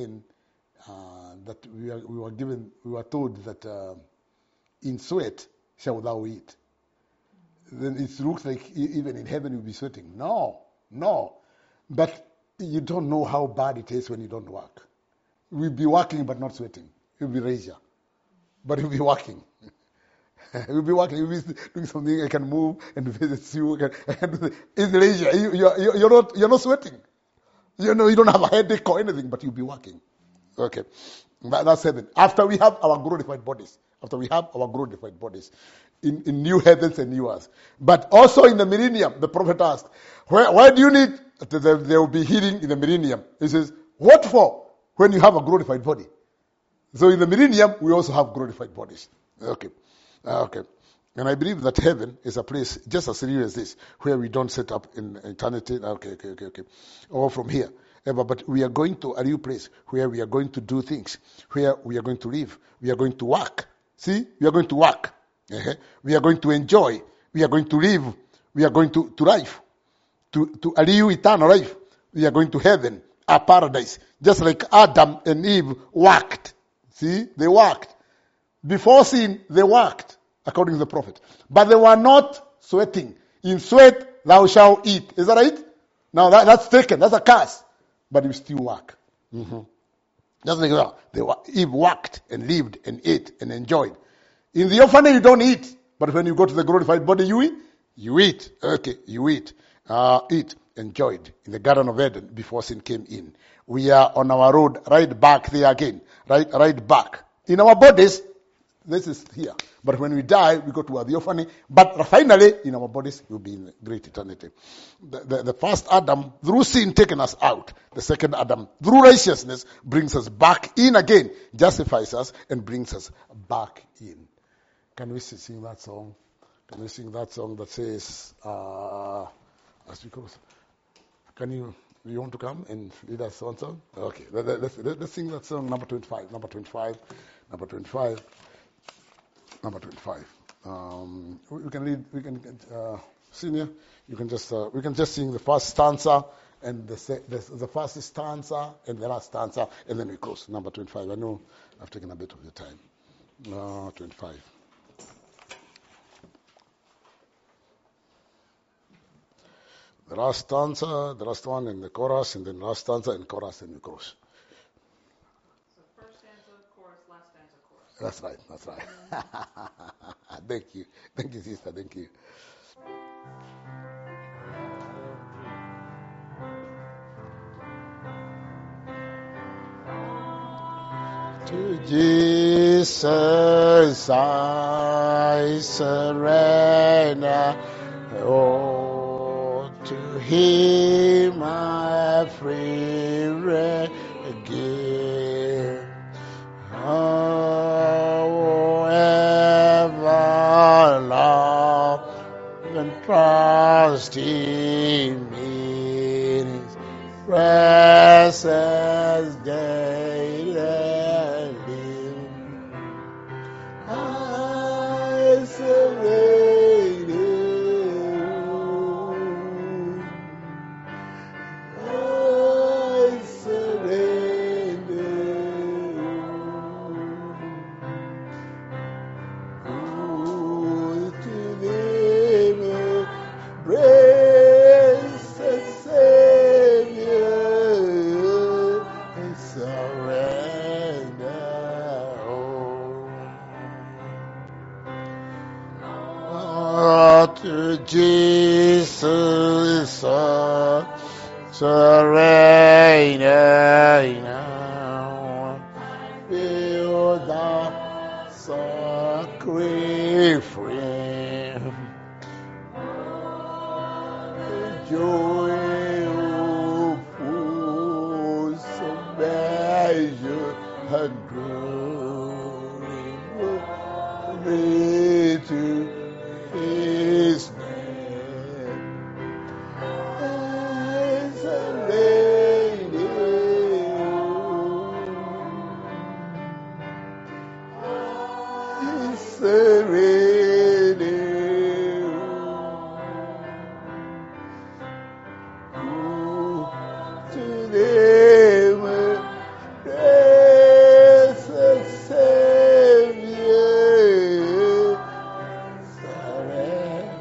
that we were told that in sweat shall thou eat? Then it looks like even in heaven you'll be sweating. No. But you don't know how bad it is when you don't work. We'll be working but not sweating. You'll be leisure, but you'll be working. You'll be working. You'll be doing something. I can move and visit you. I can do it's leisure. You're not sweating. You don't have a headache or anything, but you'll be working. Okay. That's heaven. After we have our glorified bodies. In new heavens and new earth. But also in the millennium, the prophet asked, why do you need, there will be healing in the millennium. He says, what for? When you have a glorified body. So in the millennium, we also have glorified bodies. Okay. And I believe that heaven is a place just as real as this, where we don't set up in eternity. Okay. Or from here. But we are going to a new place where we are going to do things, where we are going to live, we are going to work. See, we are going to work. We are going to enjoy. We are going to live. We are going to life, to a new eternal life. We are going to heaven, a paradise, just like Adam and Eve worked. See, they worked. Before sin, they worked, according to the prophet. But they were not sweating. In sweat, thou shalt eat. Is that right? Now that's taken. That's a curse. But you still work. Just like that. Eve worked and lived and ate and enjoyed. In the orphanage, you don't eat. But when you go to the glorified body, you eat. You eat. Okay, you eat. Eat. Enjoyed. In the Garden of Eden before sin came in. We are on our road right back there again. Right back. In our bodies, this is here. But when we die, we go to the orphanage. But finally, in our bodies, we'll be in great eternity. The first Adam, through sin, taken us out. The second Adam, through righteousness, brings us back in again, justifies us, and brings us back in. Can we sing that song? Can we sing that song that says, as we close? You want to come and lead us one song? Okay, let's sing that song, number 25. Number 25. We can lead. Senior, you can just. We can just sing the first stanza and the first stanza and the last stanza, and then we close. Number 25. I know I've taken a bit of your time. 25. The last stanza, the last one, and the chorus, and then last stanza and chorus, and we close. So first stanza, chorus, last stanza, chorus. That's right. Thank you, sister. Thank you. To Jesus I surrender. Oh, to Him I freely give. Oh, ever love and trust in me in His presence daily live. I surrender. I surrender. Oh, to Thee, blessed Savior, I surrender. Oh, to Jesus, surrender now. Feel the sacrifice. Joy of full measure and glory to His name. I surrender. I surrender. To Thee, blessed Savior, surrender.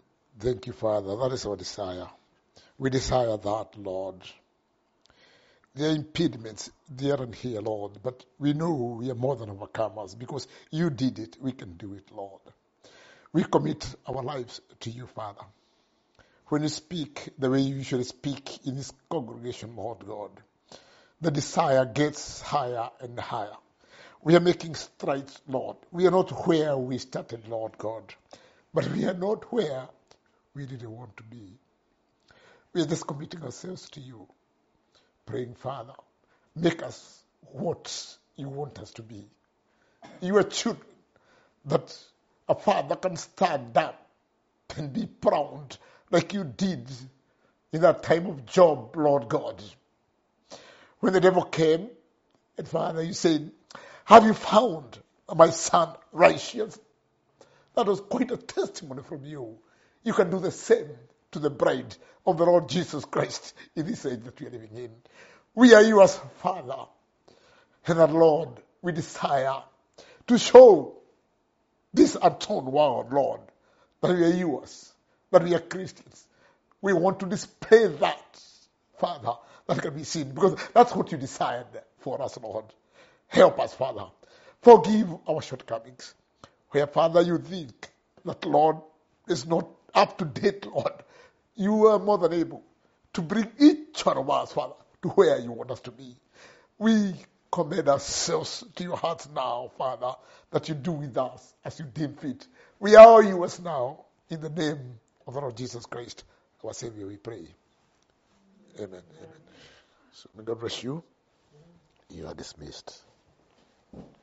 Thank you, Father. That is our desire. We desire that, Lord. There are impediments there and here, Lord, but we know we are more than overcomers because you did it. We can do it, Lord. We commit our lives to you, Father. When you speak the way you usually speak in this congregation, Lord God, the desire gets higher and higher. We are making strides, Lord. We are not where we started, Lord God, but we are not where we didn't want to be. We are just committing ourselves to you, praying, Father, make us what you want us to be. You are children that a father can stand up and be proud like you did in that time of Job, Lord God. When the devil came, and Father, you said, have you found my son righteous? That was quite a testimony from you. You can do the same to the bride of the Lord Jesus Christ in this age that we are living in. We are yours, Father. And that, Lord, we desire to show this untold world, Lord, that we are yours, that we are Christians. We want to display that, Father, that can be seen, because that's what you desired for us, Lord. Help us, Father. Forgive our shortcomings. Where, Father, you think that, Lord, is not up to date, Lord, you are more than able to bring each one of us, Father, to where you want us to be. We commend ourselves to your hearts now, Father, that you do with us as you deem fit. We are all yours now. In the name of the Lord Jesus Christ, our Savior, we pray. Amen. Amen. So may God bless you. You are dismissed.